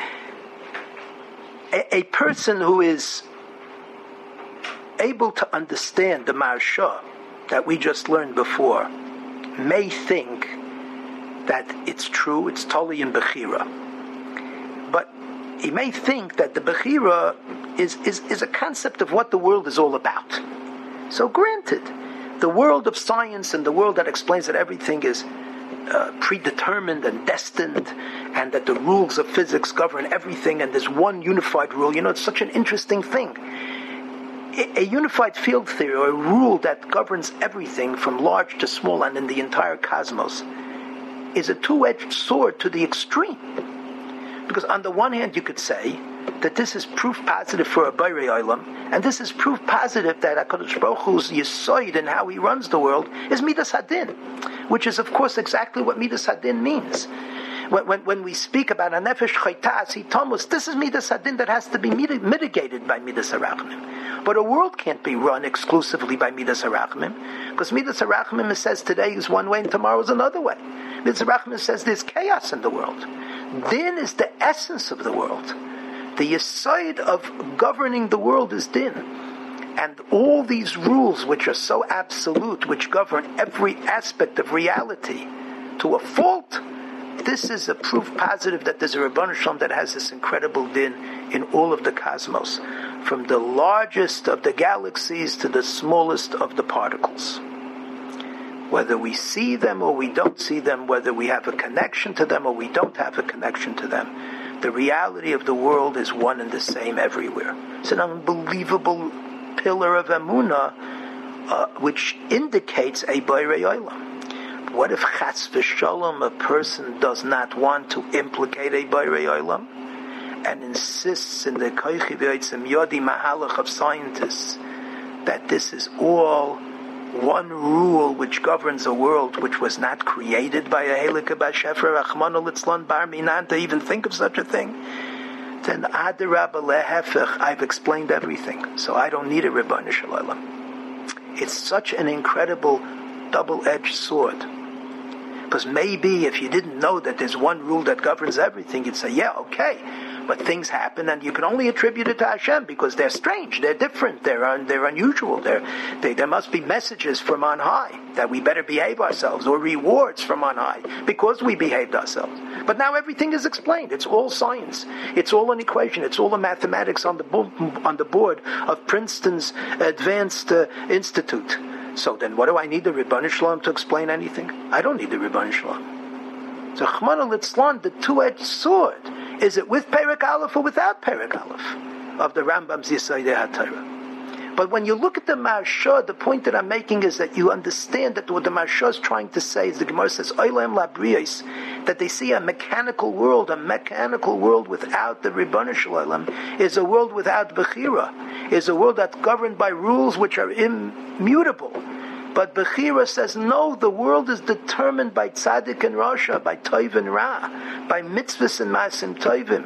A, a person who is able to understand the Maharsha that we just learned before may think that it's true, it's totally in Bechira. But he may think that the Bechira is, is, is a concept of what the world is all about. So granted, the world of science and the world that explains that everything is Uh, predetermined and destined, and that the rules of physics govern everything, and there's one unified rule. You know, it's such an interesting thing. A, a unified field theory, or a rule that governs everything from large to small and in the entire cosmos, is a two-edged sword to the extreme. Because on the one hand, you could say that this is proof positive for a Borei Olam, and this is proof positive that HaKadosh Baruch Hu's Yisoid and how he runs the world is Midas Hadin, which is, of course, exactly what Midas Hadin means. when, when, when we speak about a nefesh chaytas, he told us this is midas hadin that has to be mitigated by midas harachmim. But a world can't be run exclusively by midas harachmim, because midas harachmim says today is one way and tomorrow is another way. Midas harachmim says there's chaos in the world. Din is the essence of the world. The yesod of governing the world is din. And all these rules which are so absolute, which govern every aspect of reality to a fault, this is a proof positive that there's a Rebbeinu Shalom that has this incredible din in all of the cosmos, from the largest of the galaxies to the smallest of the particles. Whether we see them or we don't see them, whether we have a connection to them or we don't have a connection to them, the reality of the world is one and the same everywhere. It's an unbelievable pillar of emunah, uh, which indicates a Borei Olam. What if chas v'shalom, a person does not want to implicate a Borei Olam and insists in the koichi v'yotzim yodi mahalach of scientists that this is all one rule which governs a world which was not created by a Helika Bashefer Rachmana Litzlan Bar Minan to even think of such a thing? Then Adarabba Lehefech, I've explained everything, so I don't need a Rebbeinu Shalom. It's such an incredible double-edged sword. Because maybe if you didn't know that there's one rule that governs everything, you'd say, yeah, okay, but things happen and you can only attribute it to Hashem because they're strange, they're different, they're un, they're unusual, they're, they, there must be messages from on high that we better behave ourselves, or rewards from on high because we behaved ourselves. But now everything is explained. It's all science. It's all an equation. It's all the mathematics on the bo- on the board of Princeton's Advanced uh, Institute. So then what do I need the Rebbeinu Shalom to explain anything? I don't need the Rebbeinu Shalom. So Chmana Litzlan, the two-edged sword, is it with Perek Aleph or without Perek Aleph of the Rambam's Yesodei HaTorah? But when you look at the Maharsha, the point that I'm making is that you understand that what the Maharsha is trying to say is, the Gemara says, Olam Labriyos, that they see a mechanical world, a mechanical world without the Rebbeinu Shalom, is a world without Bechira, is a world that's governed by rules which are immutable. But Bechira says, no, the world is determined by Tzaddik and Rasha, by Tov and Ra, by mitzvahs and Maasim Tovim.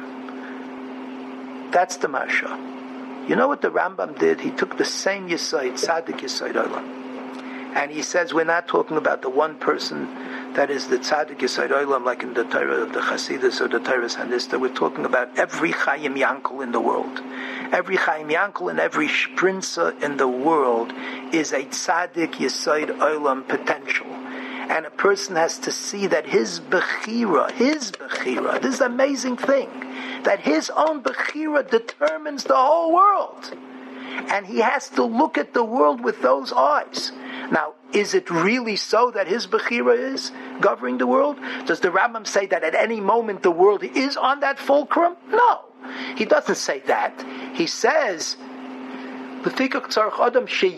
That's the Maharsha. You know what the Rambam did? He took the same Yesod, Tzaddik Yesod Olam, and he says we're not talking about the one person that is the Tzaddik Yesod Olam, like in the Torah of the Chassidus or the Torah Hanista. We're talking about every Chaim Yankel in the world. Every Chaim Yankel and every Shprinza in the world is a Tzaddik Yesod Olam potential. And a person has to see that his Bechira, his Bechira, this is an amazing thing, that his own Bechira determines the whole world. And he has to look at the world with those eyes. Now, is it really so that his Bechira is governing the world? Does the Rambam say that at any moment the world is on that fulcrum? No. He doesn't say that. He says, that's how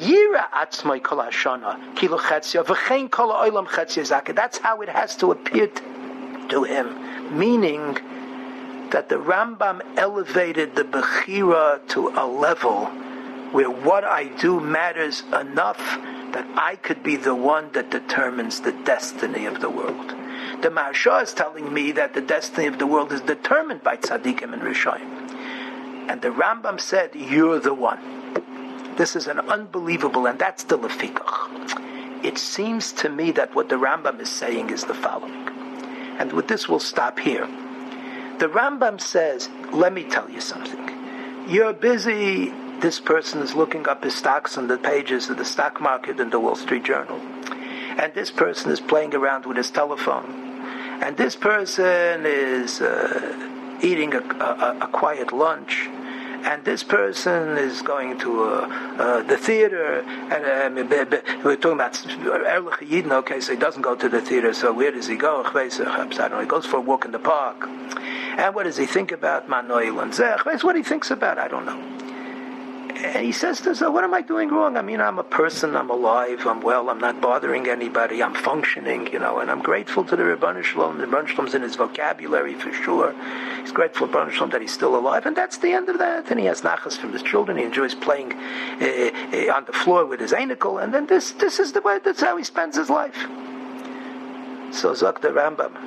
it has to appear to him. Meaning that the Rambam elevated the Bechira to a level where what I do matters enough that I could be the one that determines the destiny of the world. The Maharsha is telling me that the destiny of the world is determined by Tzaddikim and Rishayim. And the Rambam said, you're the one. This is an unbelievable, and that's the Lefikach. It seems to me that what the Rambam is saying is the following. And with this we'll stop here. The Rambam says, let me tell you something. You're busy, this person is looking up his stocks on the pages of the stock market in the Wall Street Journal. And this person is playing around with his telephone. And this person is uh, eating a, a, a quiet lunch. And this person is going to uh, uh, the theater, and uh, we're talking about Erlich Yidin, okay, so he doesn't go to the theater, so where does he go? I don't know, he goes for a walk in the park. And what does he think about? Manoil and Zech, that's what he thinks about, I don't know. And he says to himself, what am I doing wrong? I mean, I'm a person, I'm alive, I'm well, I'm not bothering anybody, I'm functioning, you know, and I'm grateful to the Rebbeinu Shalom. The Rebbeinu Shalom's in his vocabulary for sure. He's grateful to Rebbeinu Shalom that he's still alive, and that's the end of that. And he has nachas from his children, he enjoys playing uh, uh, on the floor with his anicle, and then this this is the way, that's how he spends his life. So Zok the Rambam,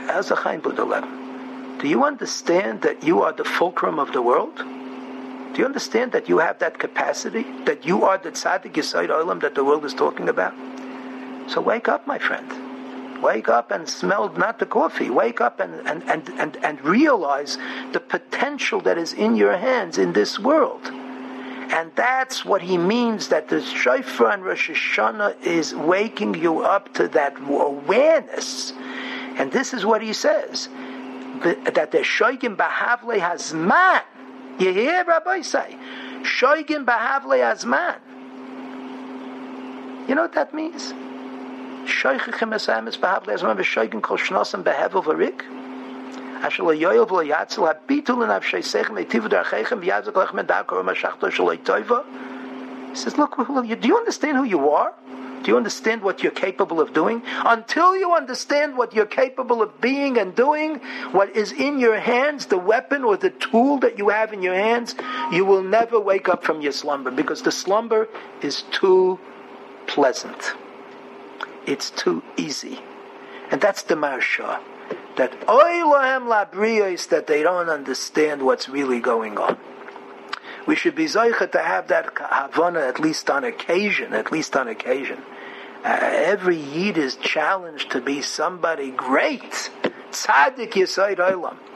Do you understand that you are the fulcrum of the world? Do you understand that you have that capacity? That you are the tzaddik yesod olam that the world is talking about? So wake up, my friend. Wake up and smell not the coffee. Wake up and, and, and, and, and realize the potential that is in your hands in this world. And that's what he means, that the shofar and Rosh Hashanah is waking you up to that awareness. And this is what he says, that the shoygim b'havle hazman. You hear Rabbi say, shoygim b'havle hazman. You know what that means? Shoychichem esamis b'havle hazman v'shoygim kol shnosam b'hevel v'rik. Ashel yoyel v'lo yatzel habitul in avshei sechem eitivu darcheichem v'yavzek lechem endakor mashachto shaloi toiva. He says, look, do you understand who you are? Do you understand what you're capable of doing? Until you understand what you're capable of being and doing, what is in your hands, the weapon or the tool that you have in your hands, you will never wake up from your slumber, because the slumber is too pleasant. It's too easy. And that's the marsha. That oy lahem labriyos, that they don't understand what's really going on. We should be zoichet to have that havana at least on occasion, at least on occasion. Uh, every Yid is challenged to be somebody great. Tzaddik yesod olam.